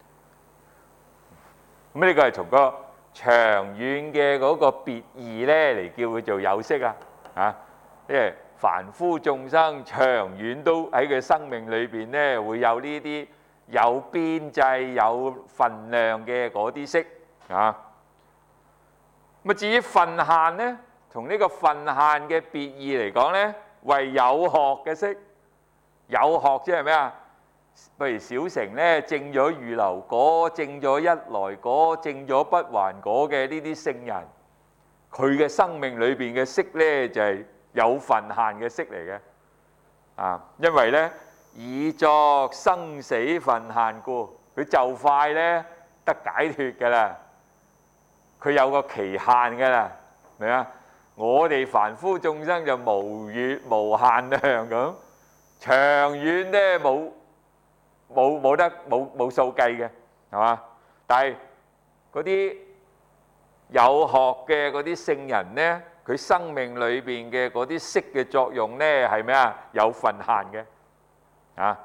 咁呢個係從個長遠嘅嗰個別義咧嚟叫佢做有色啊，啊，因為凡夫眾生長遠都喺佢生命裏邊咧會有呢啲有邊際有份量嘅嗰啲色啊。咁啊至於分限咧，從呢個分限嘅別義嚟講咧，為有學嘅色，有學即係咩啊？譬如小乘咧，證咗預流果，證咗一來果，證咗不還果嘅呢啲聖人，佢嘅生命裏邊嘅色咧就係有分限嘅色嚟嘅，啊，因為咧已作生死分限故，佢就快咧得解脫㗎啦，佢有個期限㗎啦，明啊？我哋凡夫眾生就無遠無限量咁，長遠咧冇。冇冇得冇冇數計嘅，係嘛？但係嗰啲有學嘅嗰啲聖人咧，佢生命裏邊嘅嗰啲色嘅作用咧係咩啊？有份限嘅，啊，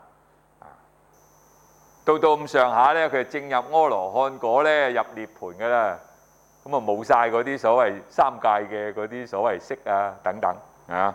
到到咁上下咧，佢就證入阿羅漢果咧，入涅槃㗎啦，咁啊冇曬嗰啲所謂三界嘅嗰啲所謂色啊等等啊，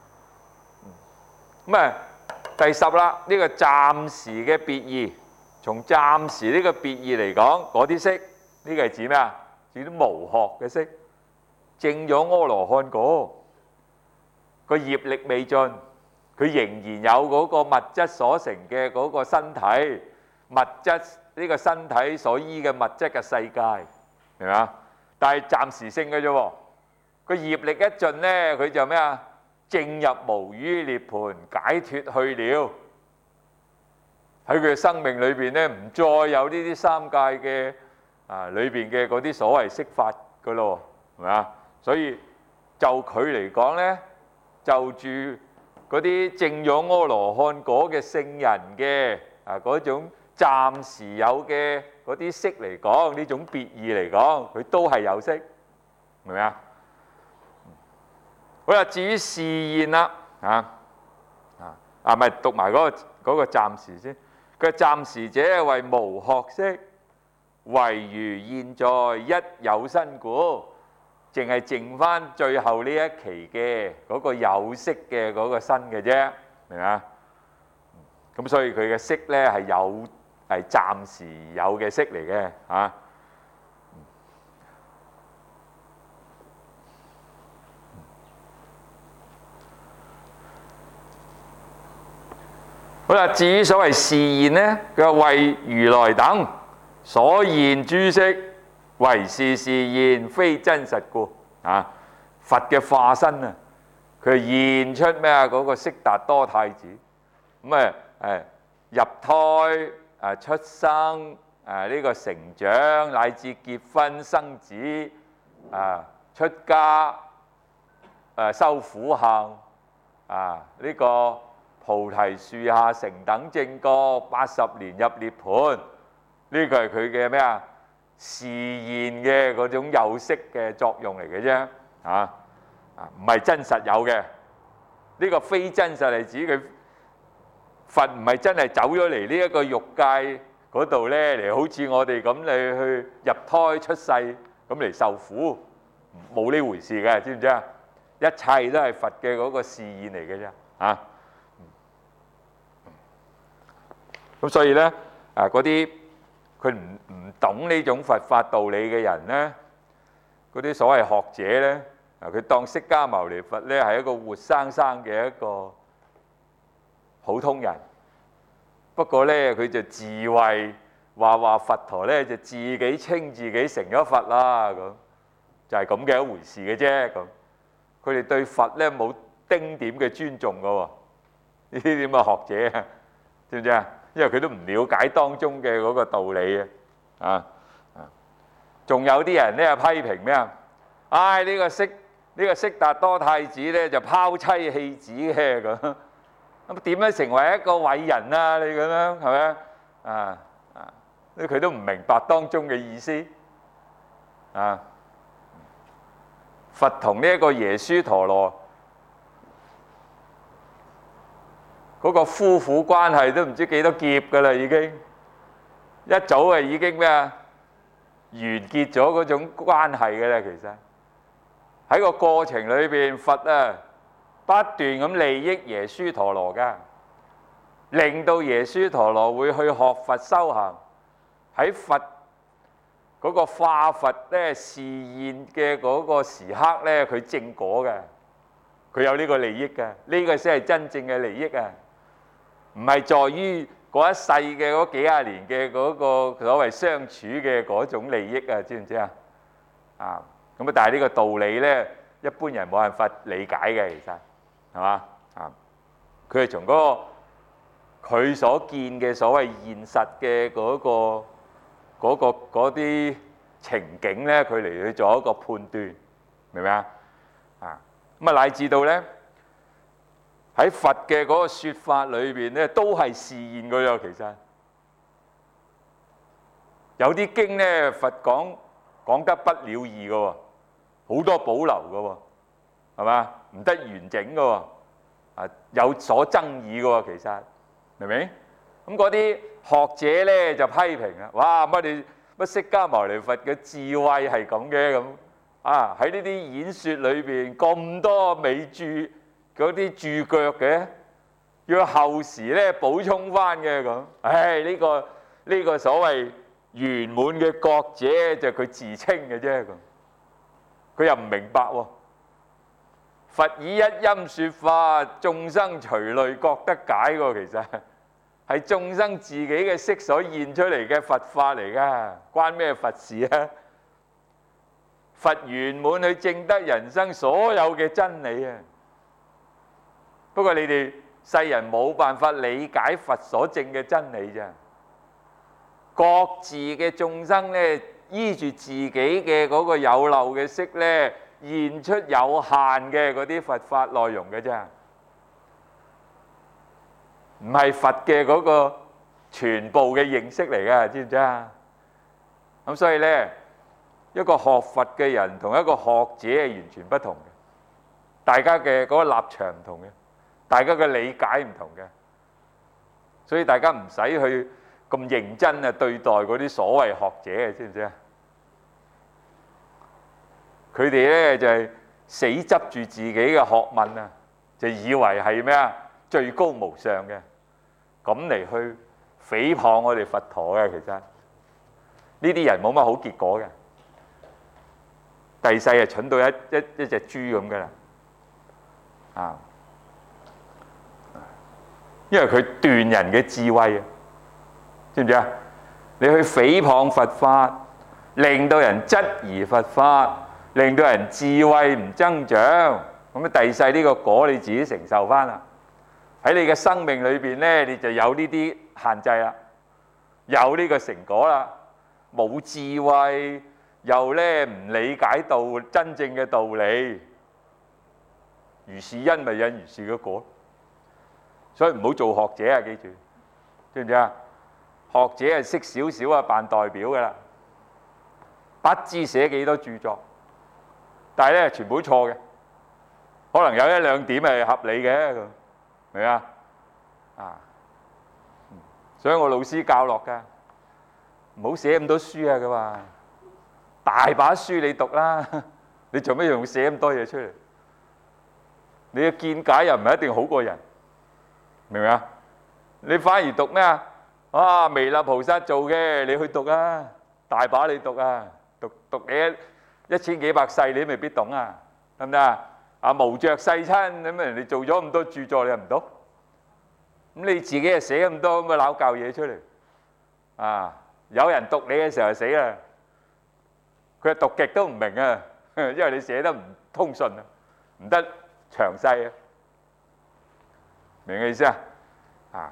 咁啊。第十啦，呢個暫時嘅別義，從暫時呢個別義嚟講，嗰啲色，呢個係指咩啊？指啲無學嘅色，證咗阿羅漢果，個業力未盡， 佢仍然有嗰個物質所成嘅嗰個身體，物質呢個身體所依嘅物質嘅世界，係咪啊？但係暫時性嘅啫喎，個業力一盡呢，佢就咩啊？證入無餘涅槃，解脫去了。喺佢嘅生命裏邊呢，唔再有呢啲三界嘅啊裏邊嘅嗰啲所謂色法噶咯，係咪啊？所以就佢嚟講呢，就住嗰啲證咗阿羅漢果嘅聖人嘅啊嗰種暫時有嘅嗰啲色嚟講，呢種別義嚟講，佢都係有色，明唔明啊？好啦，至於示現啦，啊啊啊，咪讀埋嗰個嗰個暫時先。佢暫時者為無學識，唯如現在一有身故，淨係剩翻最後呢一期嘅嗰個有色嘅嗰個身嘅啫，明唔明啊？咁所以佢嘅色咧係有係暫時有嘅色嚟嘅嚇。好啦，至於所謂示現呢，佢話為如來等所現諸色，唯是示現，非真實故。啊，佛嘅化身啊，佢現出咩啊？嗰個悉達多太子，咁啊誒入胎啊出生啊呢個成長，乃至結婚生子啊出家誒修苦行啊呢個。菩提樹下成等正覺，八十年入涅槃，呢個係佢嘅咩啊？示現嘅嗰種有色嘅作用嚟嘅啫，啊啊，唔係真實有嘅。呢個非真實係指佢佛唔係真係走咗嚟呢一個欲界嗰度咧，嚟好似我哋咁你去入胎出世咁嚟受苦，冇呢回事嘅，知唔知啊？一切都係佛嘅嗰個示現嚟嘅啫，啊！咁所以咧，啊嗰啲佢唔唔懂呢種佛法道理嘅人咧，嗰啲所謂學者咧，啊佢當釋迦牟尼佛咧係一個活生生嘅一個普通人。不過咧，佢就自謂話話佛陀咧就自己稱自己成咗佛啦，咁就係咁嘅一回事嘅啫。咁佢哋對佛咧冇丁點嘅尊重㗎喎，呢啲咁嘅學者啊，知唔知啊？因為佢都唔了解當中嘅嗰個道理啊，啊，仲有啲人咧批評咩啊？唉，呢個悉呢個悉達多太子咧就拋妻棄子嘅咁，咁點樣成為一個偉人啊？你咁樣係咪啊？啊，佢都唔明白當中嘅意思啊！佛同呢一個耶輸陀羅嗰個夫婦關係都唔知幾多劫㗎啦，已經一早啊已經咩啊完結咗嗰種關係㗎啦。其實喺個過程裏邊，佛啊不斷咁利益耶輸陀羅㗎，令到耶輸陀羅會去學佛修行，喺佛嗰個化佛咧示現嘅嗰個時刻咧，佢證果嘅，佢有呢個利益嘅，呢個先係真正嘅利益啊！唔係在於嗰一世嘅嗰幾廿年嘅嗰個所謂相處嘅嗰種利益啊，知唔知啊？啊，咁啊，但係呢個道理咧，一般人冇辦法理解嘅，其實係嘛啊？佢係從嗰個佢所見嘅所謂現實嘅嗰個嗰個嗰啲情景咧，佢嚟去做一個判斷，明唔明啊？啊，咁啊，乃至到咧。喺佛嘅嗰個説法裏邊咧，都係示現㗎喎。其實有啲經咧，佛講講得不了義㗎喎，好多保留㗎喎，係嘛？唔得完整㗎喎，啊有所爭議㗎喎。其實明唔明？咁嗰啲學者咧就批評啦，哇！乜你乜釋迦牟尼佛嘅智慧係咁嘅咁啊？喺呢啲演説裏邊咁多美注。嗰啲註腳嘅，要後時咧補充翻嘅咁。唉，呢個呢個所謂圓滿嘅覺者就佢自稱嘅啫咁。佢又唔明白喎。 佛以一音說法，眾生隨類各得解喎。其實係眾生自己嘅色所現出嚟嘅佛法嚟㗎，關咩佛事啊？佛圓滿去證得人生所有嘅真理啊！不過你哋世人冇辦法理解佛所證嘅真理啫。各自嘅眾生咧，依住自己嘅嗰個有漏嘅色咧，現出有限嘅嗰啲佛法內容嘅啫，唔係佛嘅嗰個全部嘅認識嚟㗎，知唔知啊？咁所以咧，一個學佛嘅人同一個學者係完全不同嘅，大家嘅嗰個立場唔同嘅，大家嘅理解唔同嘅，所以大家唔使去咁認真啊對待嗰啲所謂學者嘅，知唔知啊？佢哋咧就係死執住自己嘅學問啊，就以為係咩啊最高無上嘅，咁嚟去誹謗我哋佛陀嘅。其實呢啲人冇乜好結果嘅，第世係蠢到一一一隻豬咁噶啦啊！因為佢斷人嘅智慧啊！知唔知啊？你去誹謗佛法，令到人質疑佛法，令到人智慧唔增長，咁啊第世呢個果你自己承受翻啦。喺你嘅生命裏邊咧，你就有呢啲限制啦，有呢個成果啦，冇智慧又咧唔理解到真正嘅道理，如是因咪引如是嘅果，所以唔好做學者啊！記住，知唔知啊？學者係識少少啊，扮代表噶啦，不知寫幾多著作，但係咧全部錯嘅，可能有一兩點係合理嘅，明唔明啊？啊，所以我老師教落噶，唔好寫咁多書啊！佢話大把書你讀啦，你做咩用寫咁多嘢出嚟？你嘅見解又唔係一定好過人，明唔明啊？你反而讀咩啊？啊，彌勒菩薩做嘅，你去讀啊，大把你讀啊，讀讀你一一千幾百世你都未必懂啊，得唔得啊？啊，無著世親咁啊，人哋做咗咁多著作你又唔讀，咁你自己又寫咁多咁嘅拗教嘢出嚟，啊，有人讀你嘅時候就死啦，佢讀極都唔明啊，因為你寫得唔通順啊，唔得詳細啊，明嘅意思啊？啊！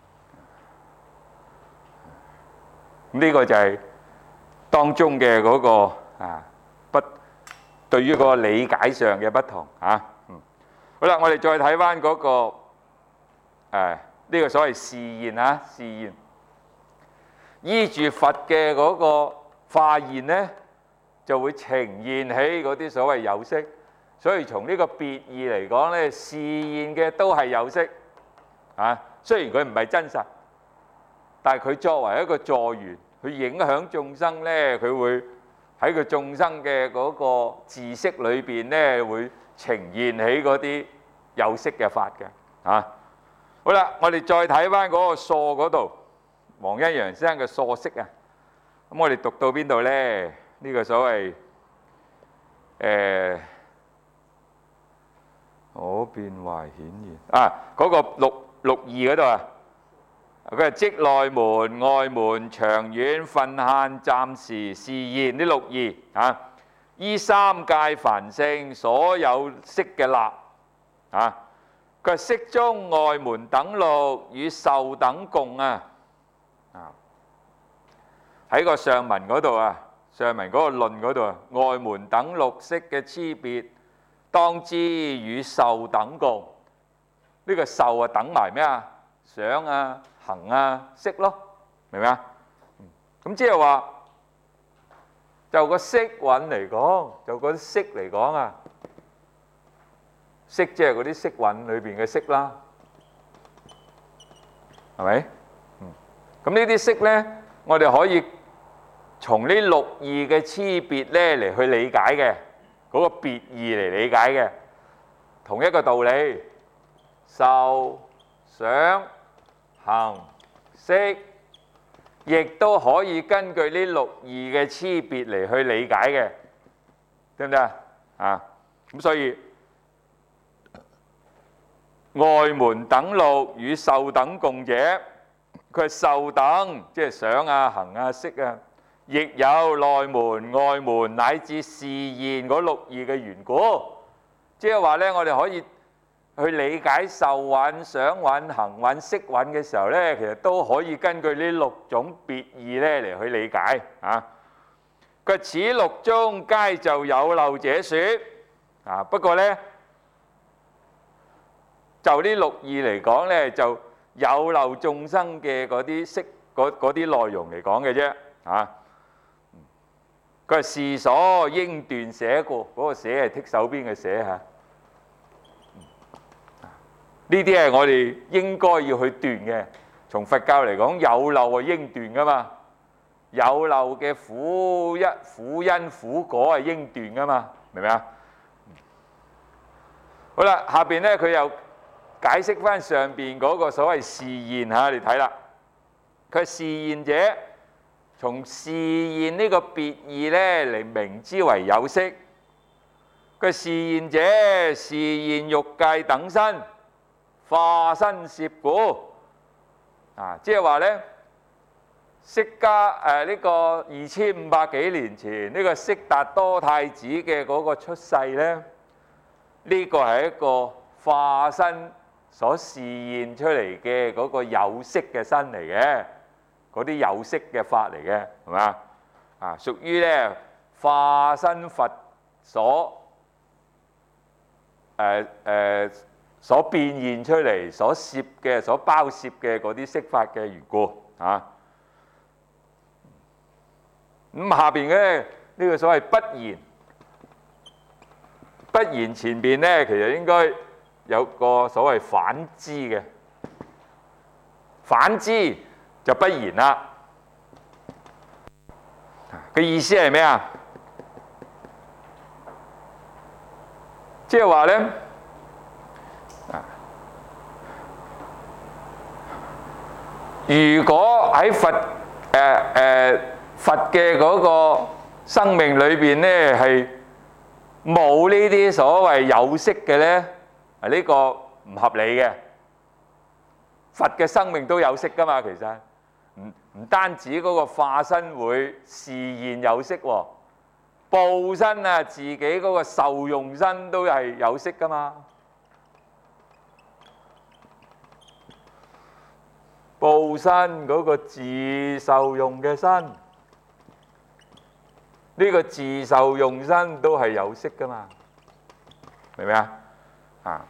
咁呢個就係當中嘅嗰個啊不對於個理解上嘅不同啊。嗯，好啦，我哋再睇翻嗰個誒呢個所謂示現啊，示現依住佛嘅嗰個化現咧，就會呈現起嗰啲所謂有色。所以從呢個別義嚟講咧，示現嘅都係有色啊。雖然佢唔係真實。但係佢作為一個助緣，去影響眾生咧，佢會喺佢眾生嘅嗰個知識裏邊咧，會呈現起嗰啲有色嘅法嘅啊。好啦，我哋再睇翻嗰個疏嗰度，黃一陽先生嘅疏色啊。咁我哋讀到邊度咧？呢個所謂誒可變壞顯現啊，嗰個六六二嗰度啊。佢係即內門、外門、長遠、分限、暫時、示現呢六義啊，依三界凡聖所有色嘅立啊，佢係色中外門等六與受等共啊，啊喺個上文嗰度啊，上文嗰個論嗰度啊，外門等六色嘅差別，當知與受等共。呢、這個受啊等埋咩啊？想啊、行啊、識咯，明唔明啊？咁即係話，就個色蘊嚟講，就嗰啲色嚟講啊，色即係嗰啲色蘊裏邊嘅色啦，係咪？咁呢啲色咧，我哋可以從呢六義嘅差別咧嚟去理解嘅，嗰個別義嚟理解嘅，同一個道理，受、想、行、識，亦都可以根據呢六義嘅差別嚟去理解嘅，得唔得啊？啊，咁所以外門等六與受等共者，佢係受等，即係想啊、行啊、識啊，亦有內門、外門乃至示現嗰六義嘅緣故。即係話咧，我哋可以去理解受蘊、想蘊、行蘊、識蘊嘅時候咧，其實都可以根據呢六種別義咧嚟去理解啊。佢此六中皆就有漏者説啊，不過咧就呢六義嚟講咧，就有漏眾生嘅嗰啲識嗰嗰啲內容嚟講嘅啫啊。佢係是所應斷捨故，嗰個捨係剔手邊嘅捨嚇。呢啲係我哋應該要去斷嘅。從佛教嚟講，有漏係應斷噶嘛，有漏嘅苦一苦因苦果係應斷噶嘛，明唔明啊？好啦，下邊咧佢又解釋翻上邊嗰個所謂示現嚇，你睇啦。佢示現者，從示現呢個別義咧嚟明之為有識。佢示現者，示現欲界等身。化身攝故啊，即係話咧，釋迦誒呢個二千五百幾年前呢個悉達多太子嘅嗰個出世咧，呢個係一個化身所示現出嚟嘅嗰個有識嘅身嚟嘅，嗰啲有識嘅法嚟嘅，係嘛啊？屬於咧化身佛所誒誒。所變現出嚟、所攝嘅、所包攝嘅嗰啲色法嘅緣故啊。咁下邊嘅呢個所謂不言，不言前邊咧，其實應該有個所謂反之嘅，反之就不言啦。嘅意思係咩啊？即係話咧。如果喺佛誒誒、呃、佛嘅嗰個生命裏邊咧，係冇呢啲所謂有識嘅咧，係呢個唔合理嘅。佛嘅生命都有識噶嘛，其實唔唔單止嗰個化身會示現有識喎，報身啊，自己嗰個受用身都係有識噶嘛。報身嗰個自受用嘅身，呢個自受用身都係有識噶嘛，明唔明啊？啊，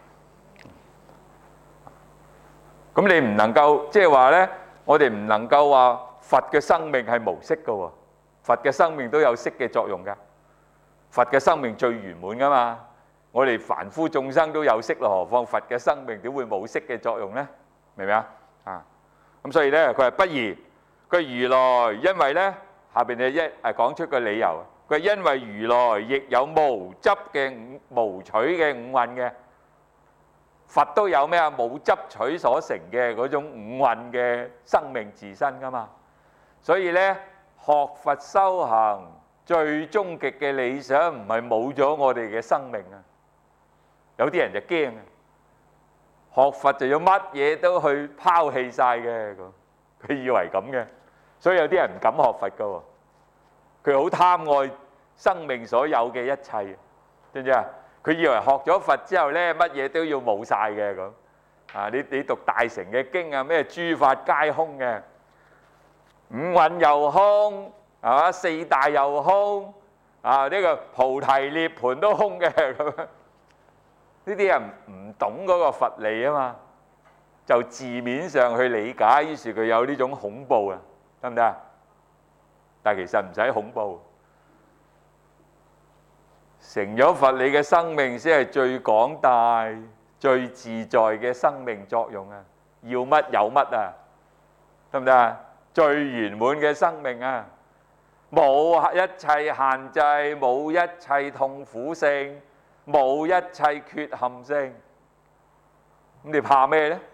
咁你唔能夠即係話咧，我哋唔能夠話佛嘅生命係無識噶喎，佛嘅生命都有識嘅作用噶，佛嘅生命最圓滿噶嘛，我哋凡夫眾生都有識咯，何況佛嘅生命點會冇識嘅作用咧？明唔明啊？啊！咁所以咧，佢係不疑。佢如來因為咧，下邊就一誒講出個理由。佢因為如來亦有無執嘅五無取嘅五蘊嘅，佛都有咩啊？冇執取所成嘅嗰種五蘊嘅生命自身噶嘛。所以咧，學佛修行最終極嘅理想唔係冇咗我哋嘅生命啊！有啲人就驚啊！學佛就要乜嘢都去拋棄晒嘅，咁佢以為咁嘅，所以有啲人唔敢學佛噶喎。佢好貪愛生命所有嘅一切，知唔知啊？佢以為學咗佛之後咧，乜嘢都要冇晒嘅咁。啊，你你讀大乘嘅經啊，咩諸法皆空嘅，五蘊又空，係嘛？四大又空，啊呢個菩提涅槃都空嘅咁。呢啲人唔懂嗰個佛理啊嘛，就字面上去理解，於是佢有呢種恐怖啊，得唔得啊？但係其實唔使恐怖，成咗佛你嘅生命先係最廣大、最自在嘅生命作用啊！要乜有乜啊，得唔得啊？最圓滿嘅生命啊，冇一切限制，冇一切痛苦性。冇一切缺陷性，咁你怕咩呢？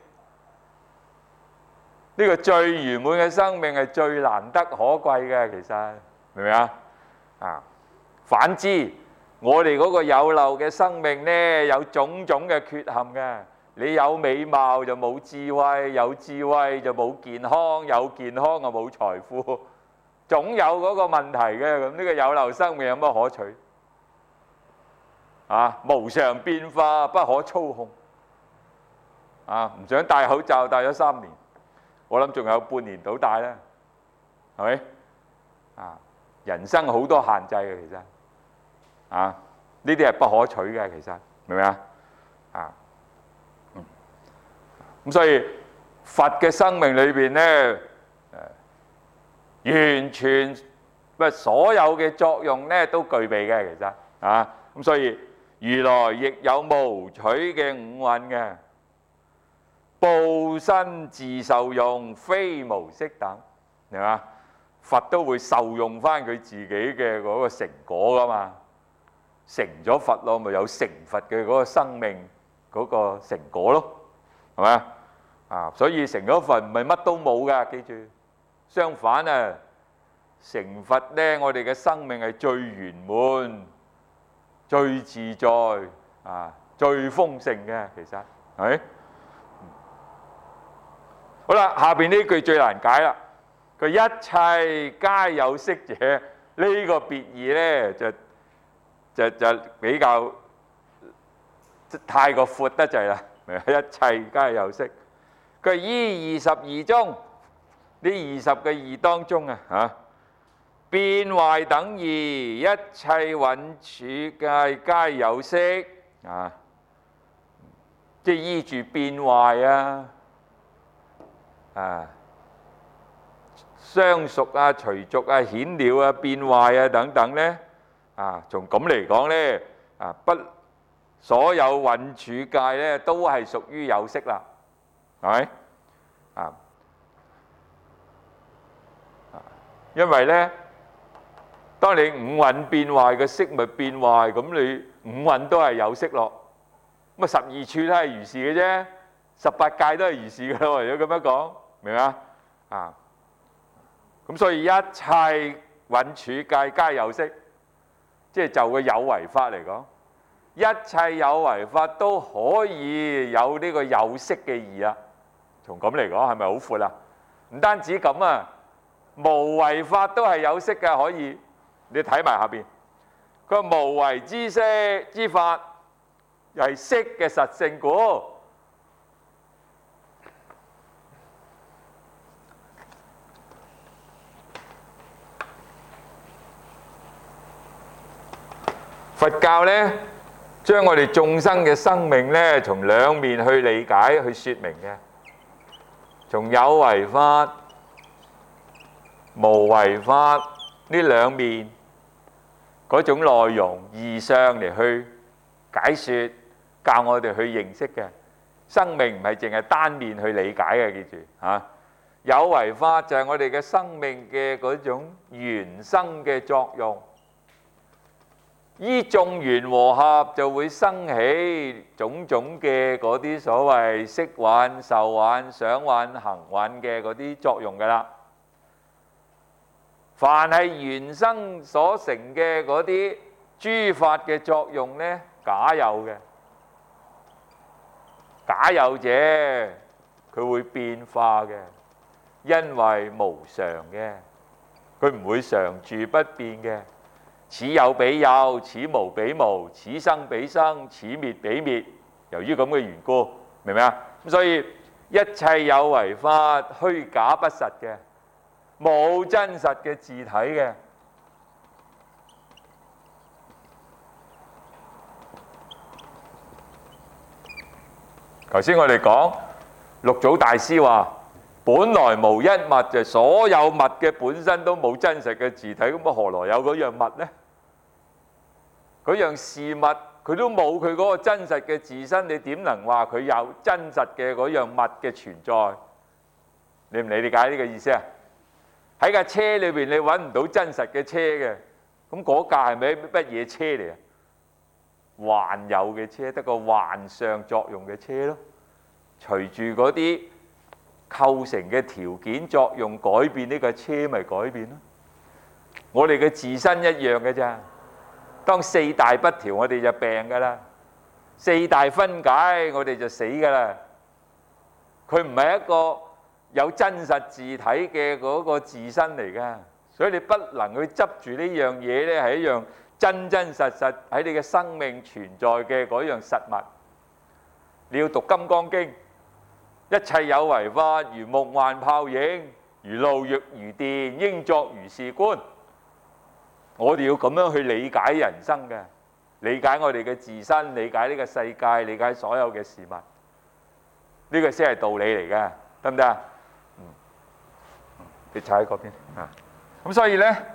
呢個最圓滿嘅生命係最難得可貴嘅，其實明唔明啊？啊，反之，我哋嗰個有漏嘅生命呢，有種種嘅缺陷嘅， 你有美貌就冇智慧，有智慧就冇健康，有健康就冇財富，總有嗰個問題嘅。咁呢個有漏生命有乜可取？啊，無常變化不可操控。啊，唔想戴口罩戴咗三年，我諗仲有半年到戴啦，係咪？啊，人生好多限制嘅，其實啊，呢啲係不可取嘅，其實明唔明啊？啊，嗯，咁所以佛嘅生命裏邊咧，誒，完全乜所有嘅作用咧都具備嘅，其實啊，咁所以如來亦有無取嘅五蘊嘅。報身自受用，非無色等，係嘛？佛都會受用翻佢自己嘅嗰個成果噶嘛，成咗佛咯，咪有成佛嘅嗰個生命嗰個成果咯，係咪啊？啊，所以成咗佛唔係乜都冇噶，記住。相反啊，成佛咧，我哋嘅生命係最圓滿、最自在啊、最豐盛嘅，其實係咪？好啦，下邊呢句最難解啦。佢一切皆有色者，呢、這個別義咧就就就比較太過闊得滯啦。一切皆有色，佢依二十二中，呢二十個義當中啊，嚇變壞等義，一切蘊處界皆有色啊，即係依住變壞啊。啊，相屬啊、隨逐啊、顯了啊、變壞啊等等咧，啊，從咁嚟講咧，啊不所有蘊處界咧都係屬於有色啦，係咪？啊，因為咧，當你五蘊變壞嘅色咪變壞，咁你五蘊都係有色咯，咁啊十二處都係如是嘅啫，十八界都係如是嘅咯，如果咁樣講。明唔明啊？啊，咁所以一切蘊處界皆有色，即係就個有為法嚟講，一切有為法都可以有呢個有色嘅義啊。從咁嚟講，係咪好闊啊？唔單止咁啊，無為法都係有色嘅，可以。你睇埋下邊，佢話無為之色之法，係色嘅實性故。佛教咧，將我哋眾生嘅生命咧，從兩面去理解、去説明嘅。從有為法、無為法呢兩面嗰種內容、義相嚟去解説，教我哋去認識嘅。生命唔係淨係單面去理解嘅，記住嚇。有為法就係我哋嘅生命嘅嗰種緣生嘅作用。依眾緣和合就會生起種種嘅嗰啲所謂色蘊、受蘊、想蘊、行蘊嘅嗰啲作用㗎啦。凡係緣生所成嘅嗰啲諸法嘅作用呢，假有嘅，假有者佢會變化嘅，因為無常嘅，佢唔會常住不變嘅。此有彼有，此無彼無，此生彼生，此滅彼滅。由於咁嘅緣故，明唔明啊？咁所以一切有為法虛假不實嘅，冇真實嘅自體嘅。頭先我哋講六祖大師話：本來無一物，就所有物嘅本身都冇真實嘅自體，咁啊何來有嗰樣物呢？嗰樣事物佢都冇佢嗰個真實嘅自身，你點能話佢有真實嘅嗰樣物嘅存在？你唔理解呢個意思啊？喺架車裏邊你揾唔到真實嘅車嘅，咁嗰架係咪乜嘢車嚟啊？幻有嘅車，得個幻象作用嘅車咯。隨住嗰啲構成嘅條件作用改變，呢個車咪改變咯。我哋嘅自身一樣嘅咋。當四大不調，我哋就病噶啦。 四大分解，我哋就死㗎啦。佢唔係一個有真實自體嘅嗰個自身嚟㗎，所以你不能去執住呢樣嘢咧，係一樣真真實實喺你嘅生命存在嘅嗰樣實物。你要讀《金剛經》，一切有為法，如夢幻泡影，如露亦如電，應作如是觀。我哋要咁樣去理解人生嘅，理解我哋嘅自身，理解呢個世界，理解所有嘅事物。呢個先係道理嚟嘅，得唔得啊？嗯，你踩喺嗰邊啊。咁所以咧，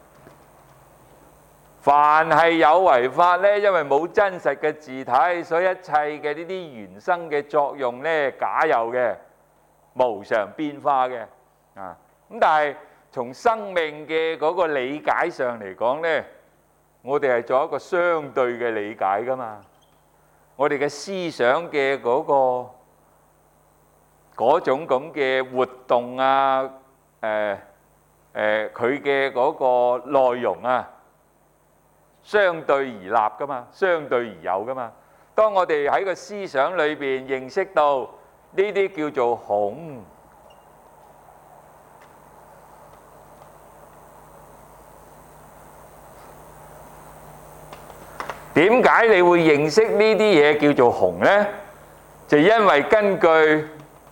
凡係有為法咧，因為冇真實嘅自體，所以一切嘅呢啲緣生嘅作用咧，假有嘅，無常變化嘅啊。咁但係從生命嘅嗰個理解上嚟講咧，我哋係做一個相對嘅理解噶嘛。我哋嘅思想嘅嗰個嗰種咁嘅活動啊，誒誒佢嘅嗰個內容啊，相對而立噶嘛，相對而有噶嘛。當我哋喺個思想裏邊認識到呢啲叫做空，點解你會認識呢啲嘢叫做空呢？就因為根據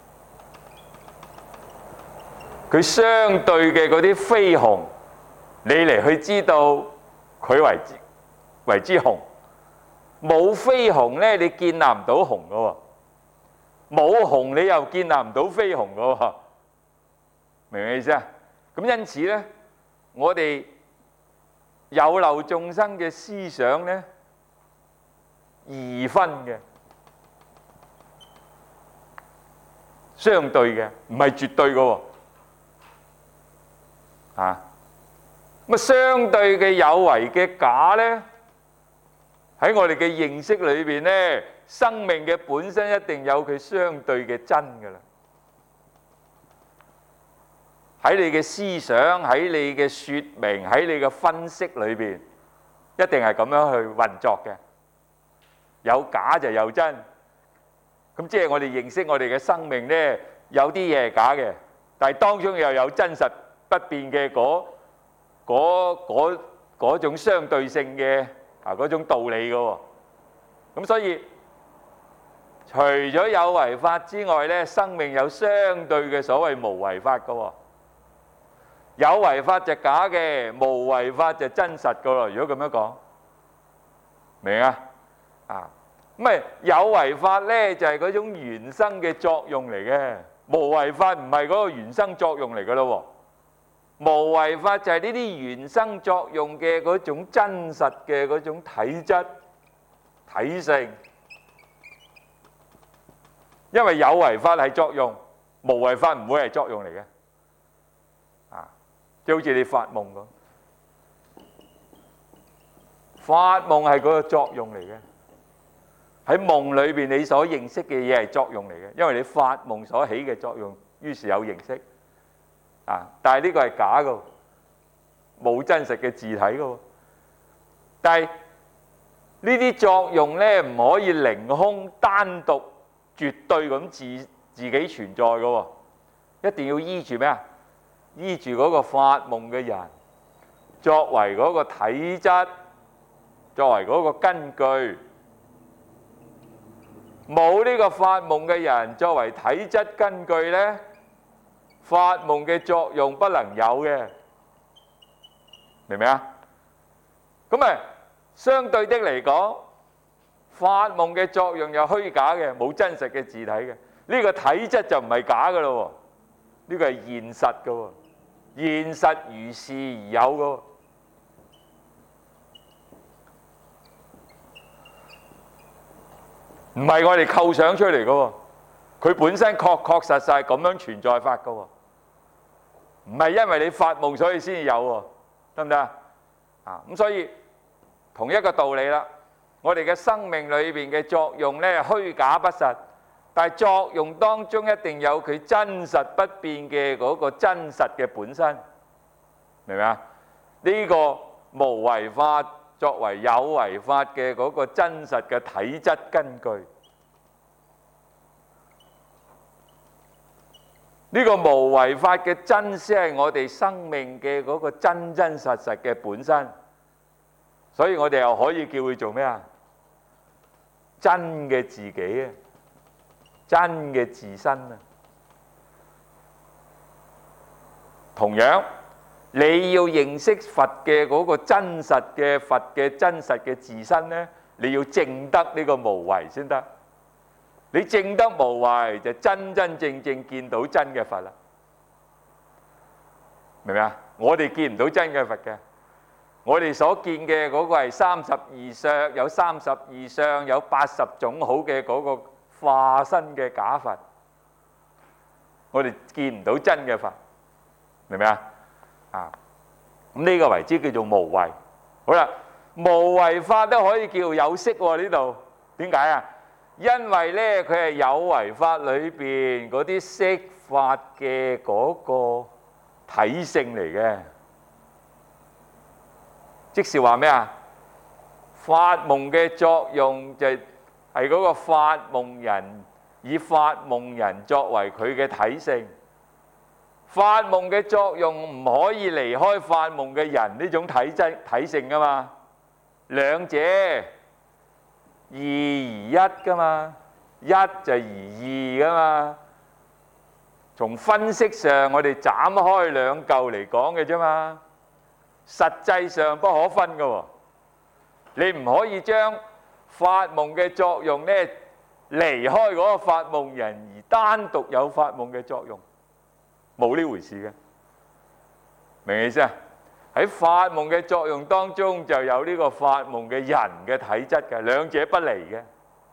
佢相對嘅嗰啲非空，你嚟去知道佢為之為之空。冇非空咧，你建立唔到空噶喎；冇空你又建立唔到非空噶喎。明唔明意思啊？咁因此咧，我哋有漏眾生嘅思想咧，二分嘅，相對嘅，唔係絕對噶喎。啊，咁啊相對嘅有為嘅假咧，喺我哋嘅認識裏邊咧，生命嘅本身一定有佢相對嘅真噶啦。喺你嘅思想、喺你嘅説明、喺你嘅分析裏邊，一定係咁樣去運作嘅。有假就有真，咁即係我哋認識我哋嘅生命咧，有啲嘢係假嘅，但係當中又有真實不變嘅嗰嗰嗰嗰種相對性嘅啊嗰種道理嘅喎。咁所以除咗有為法之外咧，生命有相對嘅所謂無為法嘅喎。有為法就假嘅，無為法就真實嘅咯。如果咁樣講，明啊？啊，咁咪有為法咧就係嗰種緣生嘅作用嚟嘅，無為法唔係嗰個緣生作用嚟嘅咯。無為法就係呢啲緣生作用嘅嗰種真實嘅嗰種體質、體性。因為有為法係作用，無為法唔會係作用嚟嘅。啊，即係好似你發夢咁，發夢係嗰個作用嚟嘅。喺夢裏邊你所認識嘅嘢係作用嚟嘅，因為你發夢所起嘅作用，於是有認識。啊！但係呢個係假嘅，冇真實嘅自體嘅。但係呢啲作用咧唔可以凌空單獨絕對咁自自己存在嘅，一定要依住咩啊？依住嗰個發夢嘅人作為嗰個體質，作為嗰個根據。冇呢個發夢嘅人作為體質根據咧，發夢嘅作用不能有嘅，明唔明啊？咁咪相對的嚟講，發夢嘅作用又虛假嘅，冇真實嘅自體嘅。呢個體質就唔係假嘅咯，呢個係現實嘅喎，現實如是而有嘅。唔係我哋構想出嚟嘅喎，佢本身確確實實係咁樣存在法嘅喎，唔係因為你發夢所以先至有喎，得唔得啊？啊，咁所以同一個道理啦，我哋嘅生命裏邊嘅作用咧虛假不實，但係作用當中一定有佢真實不變嘅嗰個真實嘅本身，明唔明啊？呢個無為法作為有為法嘅嗰個真實嘅體質根據。呢個無為法嘅真先係我哋生命嘅嗰個真真實實嘅本身，所以我哋又可以叫佢做咩啊？真嘅自己啊，真嘅自身啊。同樣，你要認識佛嘅嗰個真實嘅佛嘅真實嘅自身呢，你要證得呢個無為先得。你證得無為，就真真正正見到真嘅佛啦。明唔明啊？我哋見唔到真嘅佛嘅，我哋所見嘅嗰個係三十二相，有三十二相，有八十種好嘅嗰個化身嘅假佛，我哋見唔到真嘅佛，明唔明啊？啊，咁呢個為之叫做無為。好啦，無為法都可以叫有色喎，呢度點解啊？因為咧，佢係有為法裏邊嗰啲色法嘅嗰個體性嚟嘅，即是話咩啊？發夢嘅作用就係嗰個發夢人以發夢人作為佢嘅體性，發夢嘅作用唔可以離開發夢嘅人呢種體質體性噶嘛，兩者二而一噶嘛，一就而二噶嘛。從分析上，我哋斬開兩嚿嚟講嘅啫嘛，實際上不可分噶喎。你唔可以將發夢嘅作用呢離開嗰個發夢人，而單獨有發夢嘅作用，冇呢回事嘅。明唔明意思啊？喺發夢嘅作用當中就有呢個發夢嘅人嘅體質嘅，兩者不離嘅。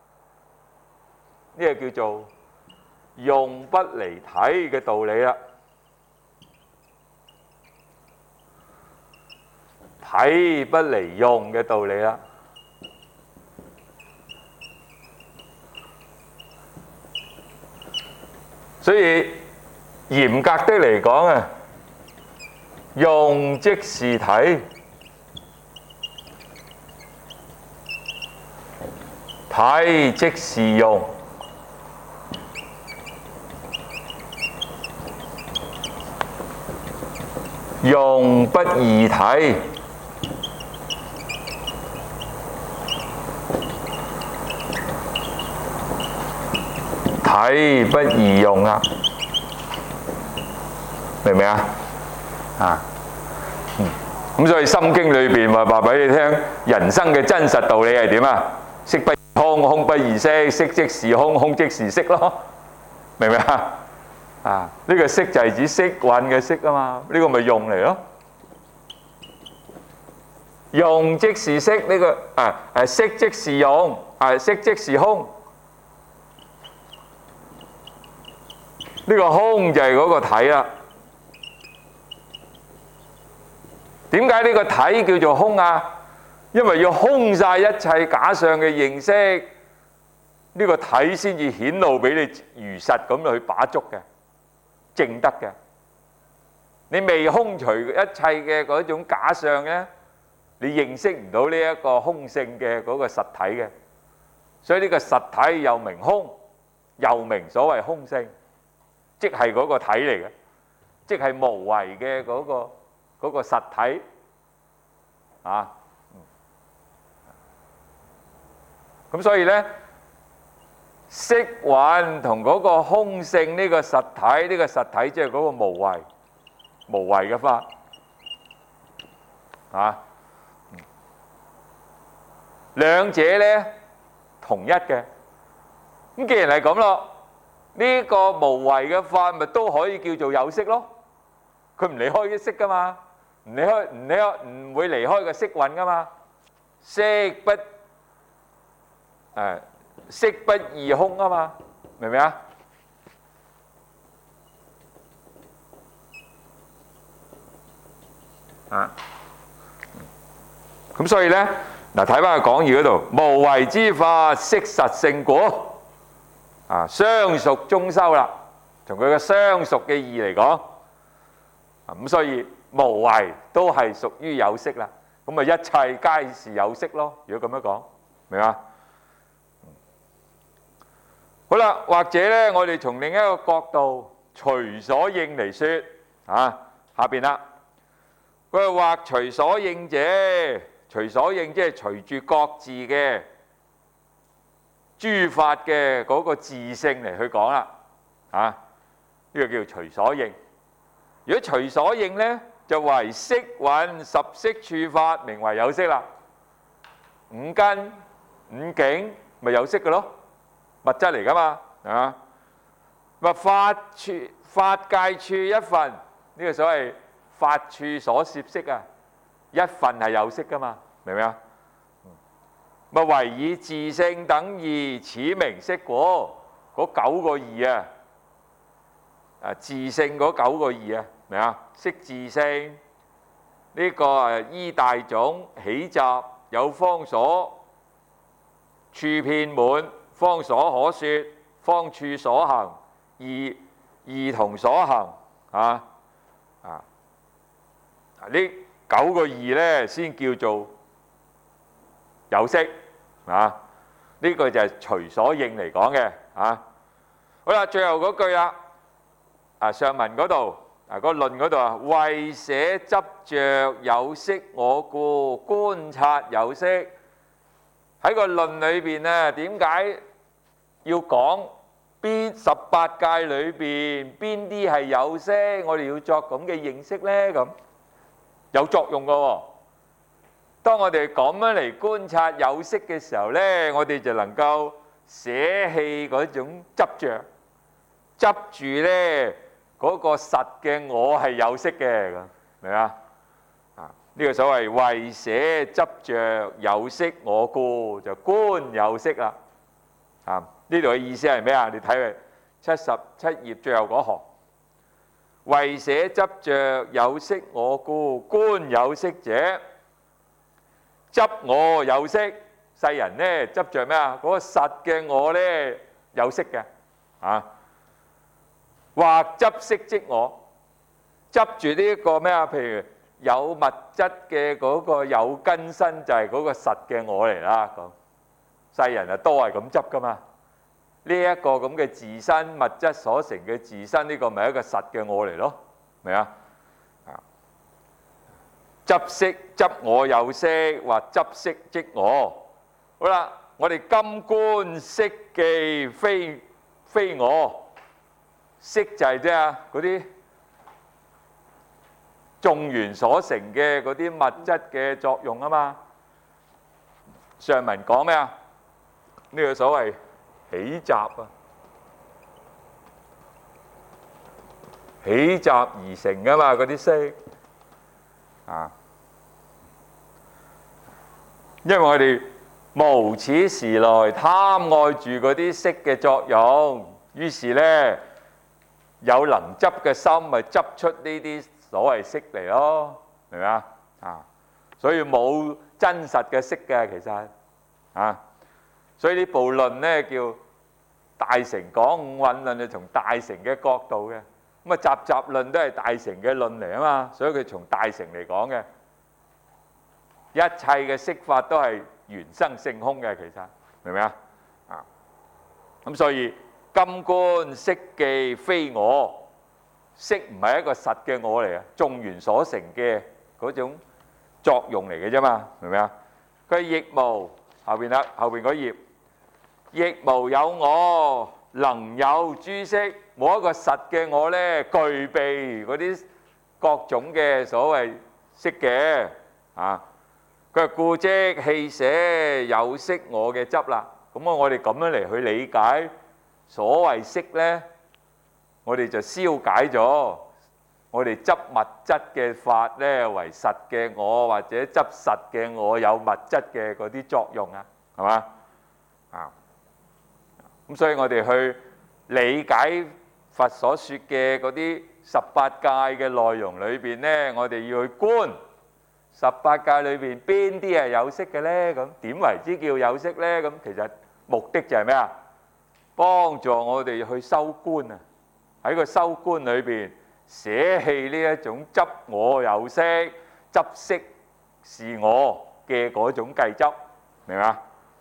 呢個叫做用不離體嘅道理啦，體不離用嘅道理啦。所以嚴格的嚟講啊，用即是體，體即是用。用不異體，體不異用啊！明唔明啊？啊，嗯，咁所以《心經》裏邊話話俾你聽，人生嘅真實道理係點啊？色不異空，空不異色，色即是空，空即是色咯，明唔明啊？啊！呢個色就係指色蘊嘅色啊嘛，呢個咪用嚟咯。用即是色，呢個啊誒色即是用，啊色即是空。呢個空就係嗰個體啦。點解呢個體叫做空啊？因為要空晒一切假相嘅認識，呢個體先至顯露俾你如實咁去把捉嘅。證得嘅，你未空除一切嘅嗰種假相咧，你認識唔到呢一個空性嘅嗰個實體嘅，所以呢個實體又名空，又名所謂空性，即係嗰個體嚟嘅，即係無為嘅嗰個嗰個實體啊。咁所以咧，色蘊同嗰個空性呢個實體，呢個實體即係嗰個無為，無為嘅法啊。兩者咧同一嘅，咁既然係咁咯，呢個無為嘅法咪都可以叫做有色咯。佢唔離開啲色噶嘛，唔離開唔離開唔會離開個色蘊噶嘛。色不誒。色不異空啊嘛，明唔明啊？啊，咁所以咧，嗱睇翻個講義嗰度，無為之法，色實性故，啊，相屬中修啦，從佢嘅相屬嘅義嚟講，咁所以無為都係屬於有色啦。 咁啊一切皆是有色咯。如果咁樣講，明嘛？好啦，或者咧，我哋從另一個角度，隨所應嚟説啊，下邊啦，佢話或隨所應者，隨所應即係隨住各自嘅諸法嘅嗰個自性嚟去講啦，啊，呢個叫隨所應。如果隨所應咧，就為色蘊十色處法，名為有色啦。五根五境咪有色嘅咯，物質嚟噶嘛，啊，咪法處法界處一分，呢、這個所謂法處所攝色啊，一分係有色噶嘛，明唔明啊？咪唯以自性等義，此名色故。嗰九個義啊，啊自性嗰九個義啊，明啊？識自性呢、這個誒依大種起集，有方所處遍滿，方所可說，方處所行，異異同所行啊啊！呢九個義咧，先叫做有色啊！呢、這個就係隨所應嚟講嘅啊。好啦，最後嗰句啦，啊上文嗰度啊個論嗰度啊，為捨執着有色我故，觀察有色。喺個論裏邊咧，點解要講邊十八界裏邊邊啲係有色？我哋要作咁嘅認識咧，咁有作用㗎喎。當我哋咁樣嚟觀察有色嘅時候咧，我哋就能夠捨棄嗰種執着，執住咧嗰個實嘅我係有色嘅，咁明啊？啊，呢個所謂為捨執着有色我故，就觀有色啦。啊，呢度嘅意思係咩啊？你睇佢七十七頁最後嗰行，為捨執着有色我故，觀有色者，執我有色。世人咧執着咩啊？嗰個實嘅我咧有色嘅，啊，或執色即我，執住呢一個咩啊？譬如有物質嘅嗰個有根身就係嗰個實嘅我嚟啦。咁世人啊都係咁執噶嘛。呢一個咁嘅自身物質所成嘅自身，呢個咪一個實嘅我嚟咯，明啊？執色執我有色，或執色即我。好啦，我哋今觀色既非非我，色就係啫啊，嗰啲眾緣所成嘅嗰啲物質嘅作用啊嘛。上文講咩啊？呢個所謂起集啊，起集而成噶嘛，嗰啲色啊，因為我哋無始時來貪愛住嗰啲色嘅作用，於是咧有能執嘅心，咪執出呢啲所謂色嚟咯，明唔明啊？啊，所以冇真實嘅色嘅，其實啊。所以呢部論咧叫大乘講五蘊論，就從大乘嘅角度嘅。咁啊集集論都係大乘嘅論嚟啊嘛，所以佢從大乘嚟講嘅。一切嘅色法都係緣生性空嘅，其實明唔明啊？啊，咁所以今觀色既非我，色唔係一個實嘅我嚟啊，眾緣所成嘅嗰種作用嚟嘅啫嘛，明唔明啊？佢亦無後邊啦，後邊嗰頁。亦無有我，能有諸色，冇一個實嘅我咧，具備嗰啲各種嘅所謂色嘅啊。佢話故即棄捨有色我嘅執啦。咁啊，我哋咁樣嚟去理解所謂色咧，我哋就消解咗我哋執物質嘅法咧為實嘅我，或者執實嘅我有物質嘅嗰啲作用啊，係嘛啊？咁所以我哋去理解佛所說嘅嗰啲十八界嘅內容裏邊咧，我哋要去觀十八界裏邊邊啲係有色嘅咧？咁點為之叫有色咧？咁其實目的就係咩啊？幫助我哋去修觀啊！喺個修觀裏邊捨棄呢一種執我有色、執色是我嘅嗰種計執，明嘛？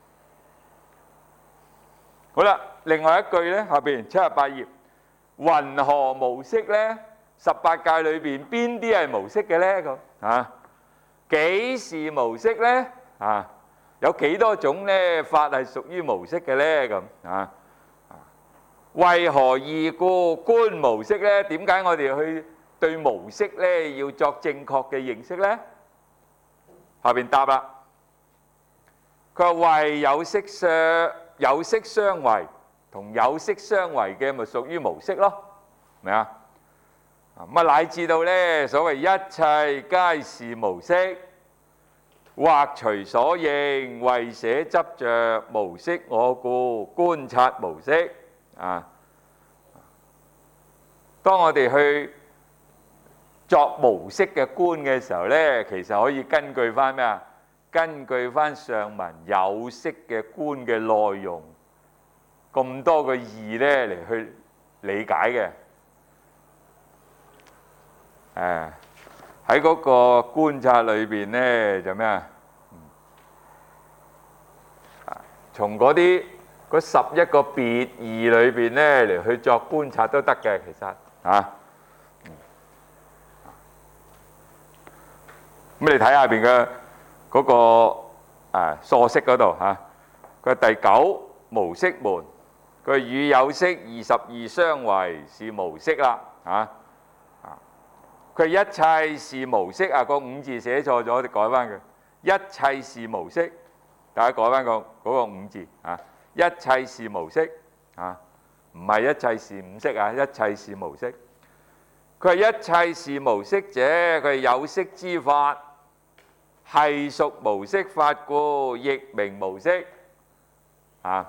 好啦，另外一句咧，下邊七十八頁，云何無色咧？十八界裏邊邊啲係無色嘅咧？咁啊，幾時無色咧？啊，有幾多種咧法係屬於無色嘅咧？咁啊，為何義故觀無色咧？點解我哋去對無色咧要作正確嘅認識咧？下邊答啦，佢話為有色相，有色相違，同有色相違嘅咪屬於無色咯，明啊？咁啊乃至到咧所謂一切皆是無色，或隨所應，為捨執着，無色我故，觀察無色啊。當我哋去作無色嘅觀嘅時候咧，其實可以根據翻咩啊？根據翻上文有色嘅觀嘅內容，咁多個義咧嚟去理解嘅。誒喺嗰個觀察裏邊咧，就咩啊？從嗰啲嗰十一個別義裏邊咧嚟去作觀察都得嘅，其實啊。咁你睇下邊嘅嗰個誒疏釋嗰度嚇，佢第九無色門，佢與有色二十二相違是無色啦嚇。佢一切是無色啊！個五字寫錯咗，我哋改翻佢。一切是無色，大家改翻個嗰個五字啊！一切是無色啊，唔係一切是五色啊！一切是無色。佢係一切是無色者，佢係有色之法，係屬無色法故，亦名無色啊！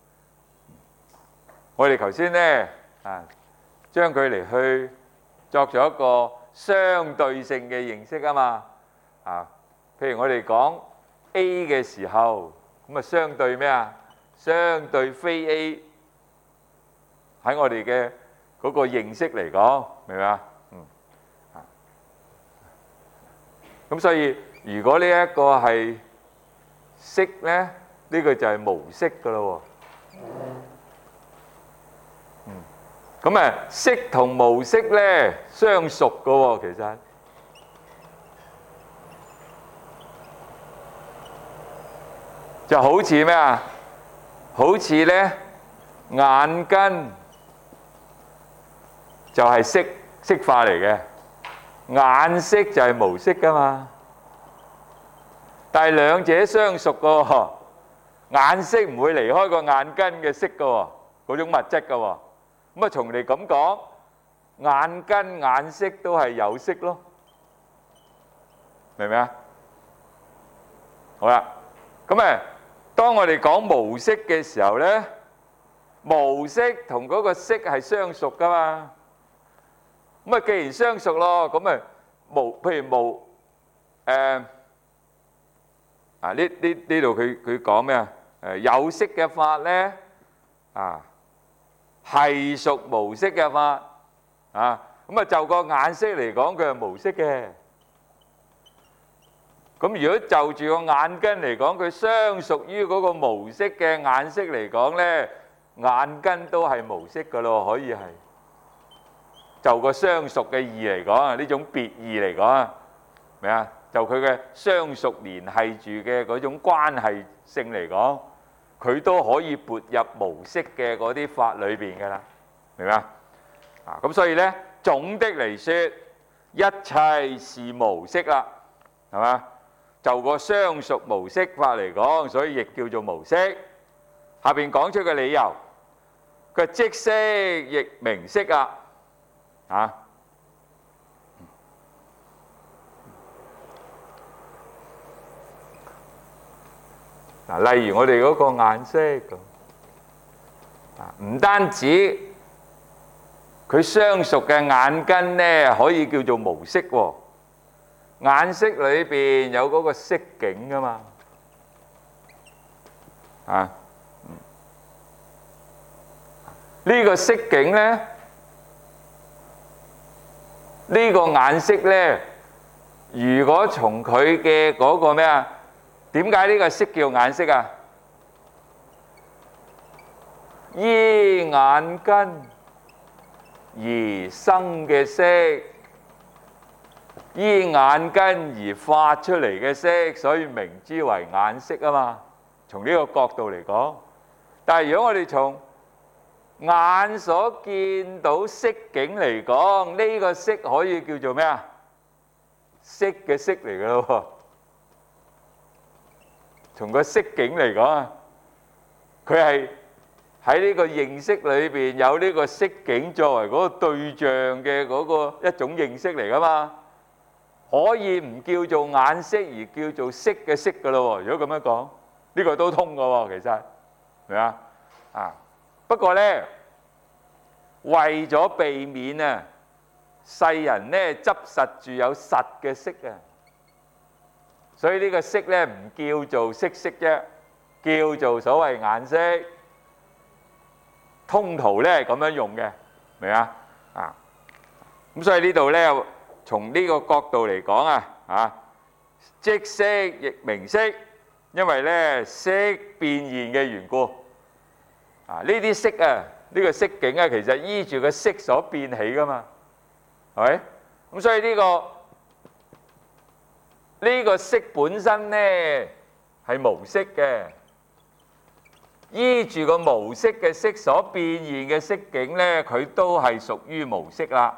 我哋頭先咧啊，將佢嚟去作咗一個相對性嘅認識啊嘛，啊，譬如我哋講 A 嘅時候，咁啊相對咩啊？相對非 A 喺我哋嘅嗰個認識嚟講，明唔明啊？嗯，啊，咁所以如果呢一個係色咧，呢個就係無色噶咯喎。嗯。咁啊，色同無色咧相屬噶喎，其實就好似咩啊？好似咧眼根就係色色法嚟嘅，眼色就係無色噶嘛。但係兩者相屬噶喎，眼色唔會離開個眼根嘅色噶喎，嗰種物質噶喎。咁啊，從嚟咁講，眼根眼色都係有色咯，明唔明啊？好啦，咁誒，當我哋講無色嘅時候咧，無色同嗰個色係相屬噶嘛。咁啊，既然相屬咯，咁誒無，譬如無誒啊呢呢呢度佢佢講咩啊？誒有色嘅法咧啊。係屬無色嘅法啊，咁啊就個眼色嚟講，佢係無色嘅。咁如果就住個眼根嚟講，佢相屬於嗰個無色嘅眼色嚟講咧，眼根都係無色噶咯，可以係就個相屬嘅義嚟講啊，呢種別義嚟講啊，明啊？就佢嘅相屬連繫住嘅嗰種關係性嚟講。佢都可以撥入無色嘅嗰啲法裏邊嘅啦，明嘛？啊，咁所以咧，總的嚟説，一切是無色啦，係嘛？就個相屬無色法嚟講，所以亦叫做無色。下邊講出個理由，佢即色亦名色啊，啊。嗱，例如我哋嗰個眼色咁，啊，唔單止佢相屬嘅眼根咧，可以叫做無色喎。眼色裏邊有嗰個色境噶嘛，啊，呢個色境咧，呢個眼色咧， 如果從佢嘅嗰個咩啊？點解呢個色叫眼色啊？依眼根而生嘅色，依眼根而發出嚟嘅色，所以名之為眼色啊嘛。從呢個角度嚟講，但係如果我哋從眼所見到色境嚟講，呢個色可以叫做咩啊？色嘅色嚟㗎咯喎。從個色境嚟講啊，佢係喺呢個認識裏邊有呢個色境作為嗰個對象嘅嗰個一種認識嚟㗎嘛，可以唔叫做眼色而叫做色嘅色㗎咯喎。如果咁樣講，呢個都通㗎喎，其實係咪啊？啊，不過咧，為咗避免啊，世人咧執實住有實嘅色啊，所以呢個色咧唔叫做色色啫，叫做所謂眼色。通途咧係咁樣用嘅，明啊？啊，咁所以呢度咧，從呢個角度嚟講啊，啊，即色亦名色，因為咧色變現嘅緣故。啊，呢啲色啊，呢個色境啊，其實依住個色所變起噶嘛，係咪？咁所以呢個呢個色本身咧係無色嘅。依住個無色嘅色所變現嘅色境咧，佢都係屬於無色啦。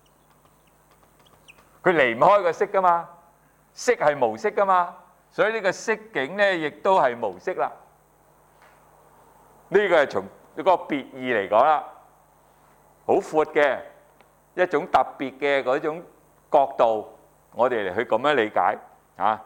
佢離唔開個色噶嘛，色係無色噶嘛，所以呢個色境咧亦都係無色啦。呢個係從嗰個別義嚟講啦，好闊嘅一種特別嘅嗰種角度，我哋嚟去咁樣理解啊。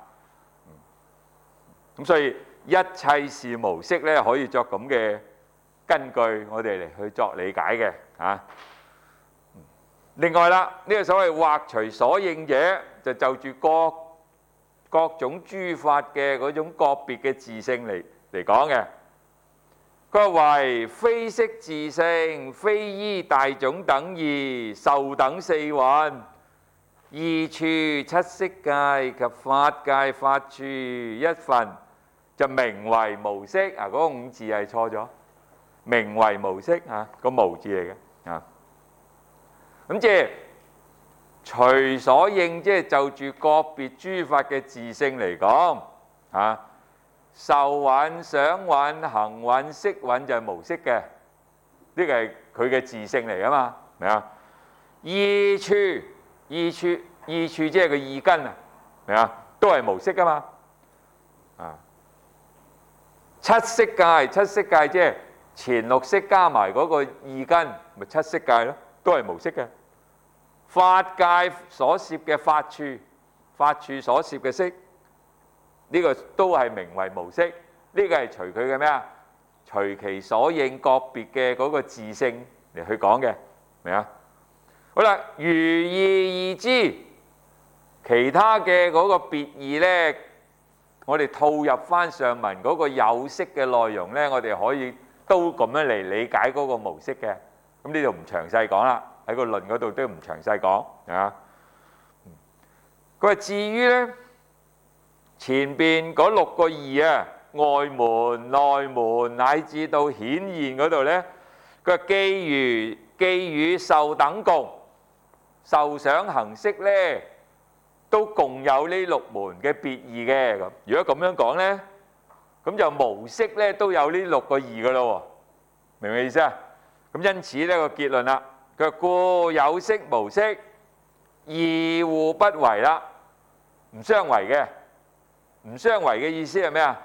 咁所以一切是無色咧，可以作咁嘅根據，我哋嚟去作理解嘅嚇。另外啦，呢個所謂或隨所應者，就就住各各種諸法嘅嗰種個別嘅自性嚟嚟講嘅。佢話為非色自性，非依大種等義，受等四蘊，二處七色界及法界法處一分。就名為無色啊！嗰個五字係錯咗，名為無色啊，個無字嚟嘅啊。咁即係隨所應，即係就住個別諸法嘅自性嚟講啊，受蘊、想蘊、行蘊、識蘊就係無色嘅，呢個係佢嘅自性嚟噶嘛，明啊？二處、二處、二處即係個二根啊，明啊？都係無色噶嘛，啊。七色界，七色界即係前六識加埋嗰個二根，咪七色界咯，都係無色嘅。法界所攝嘅法處，法處所攝嘅色，呢個都係名為無色。呢個係隨佢嘅咩啊？隨其所應個別嘅嗰個自性嚟去講嘅，明啊？好啦，如義義之，其他嘅嗰個別義咧。我哋套入翻上文嗰個有色嘅內容咧，我哋可以都咁樣嚟理解嗰個無色嘅。咁呢度唔詳細講啦，喺個論嗰度都唔詳細講啊。佢話至於咧前邊嗰六個義啊，外門、內門乃至到顯現嗰度咧，佢話既如既與受等共，受想行識咧。都共有呢六門嘅別義嘅咁。如果咁樣講咧，咁就無色咧都有呢六個義噶咯喎，明唔明意思啊？咁因此呢個結論啦，佢話故有色無色，義互不違啦，唔相違嘅。唔相違嘅意思係咩啊？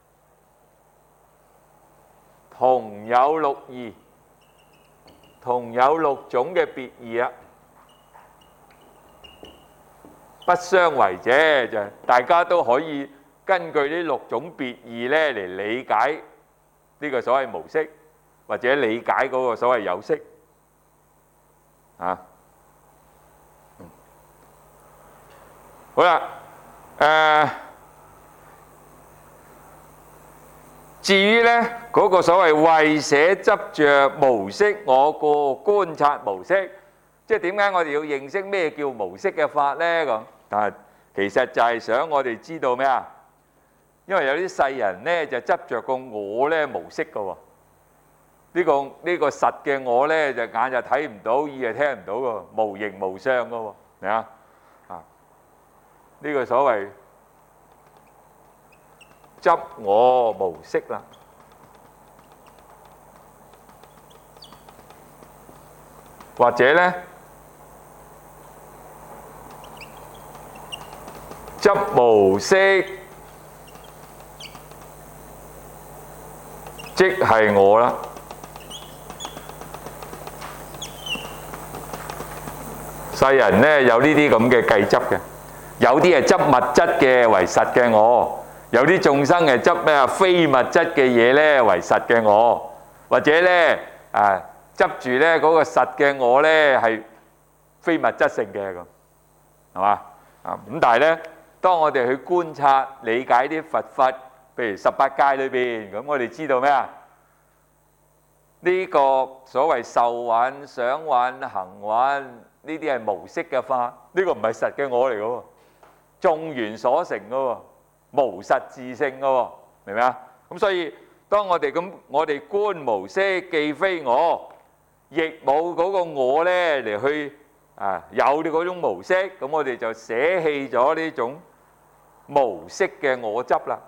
同有六義，同有六種嘅別義啊。不相違者，就大家都可以根據呢六種別義咧嚟理解呢個所謂無色，或者理解嗰個所謂有色啊。好啦，誒，至於咧嗰個所謂為捨執著無色我故觀察無色。即係點解我哋要認識咩叫無色嘅法咧？咁，但係其實就係想我哋知道咩啊？因為有啲世人咧就執着個我咧無色嘅喎，呢個呢個實嘅我咧就眼就睇唔到，耳就聽唔到喎，無形無相嘅喎，明啊？啊，呢個所謂執我無色啦。或者咧，執無色，即係我啦。世人咧有呢啲咁嘅計執嘅，有啲係執物質嘅為實嘅我，有啲眾生係執咩啊非物質嘅嘢咧為實嘅我，或者咧啊。執住咧嗰個實嘅我咧係非物質性嘅咁，係嘛啊？咁但係咧，當我哋去觀察理解啲佛法，譬如十八界裏邊，咁我哋知道咩啊？呢個所謂受蘊、想蘊、行蘊，呢啲係無色嘅法，呢個唔係實嘅我嚟嘅喎，眾緣所成嘅喎，無實自性嘅喎，明唔明啊？咁所以當我哋咁，我哋觀無色，既非我。亦冇嗰個我咧嚟去啊，有啲嗰種無色，咁我哋就捨棄咗呢種無色嘅我執啦。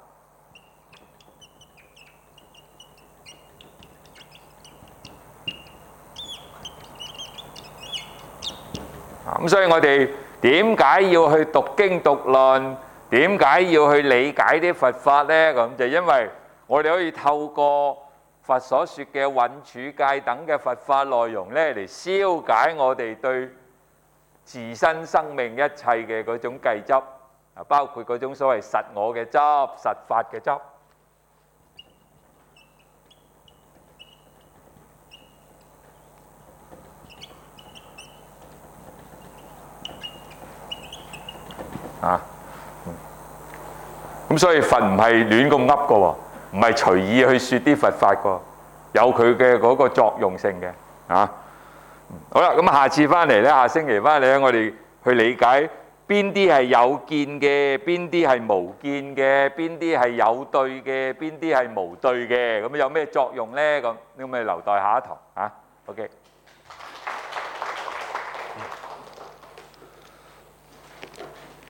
咁所以我哋點解要去讀經讀論？點解要去理解啲佛法咧？咁就因為我哋可以透過佛所說嘅蘊處界等嘅佛法內容咧，嚟消解我哋對自身生命一切嘅嗰種計執，啊，包括嗰種所謂實我嘅執、實法嘅執。啊，咁所以佛唔係亂咁噏㗎喎。唔係隨意去説啲佛法個，有佢嘅嗰個作用性嘅，啊，好啦，咁下次翻嚟咧，下星期翻嚟咧，我哋去理解邊啲係有見嘅，邊啲係無見嘅，邊啲係有對嘅，邊啲係無對嘅，咁有咩作用咧？咁咁咪留待下一堂啊。OK。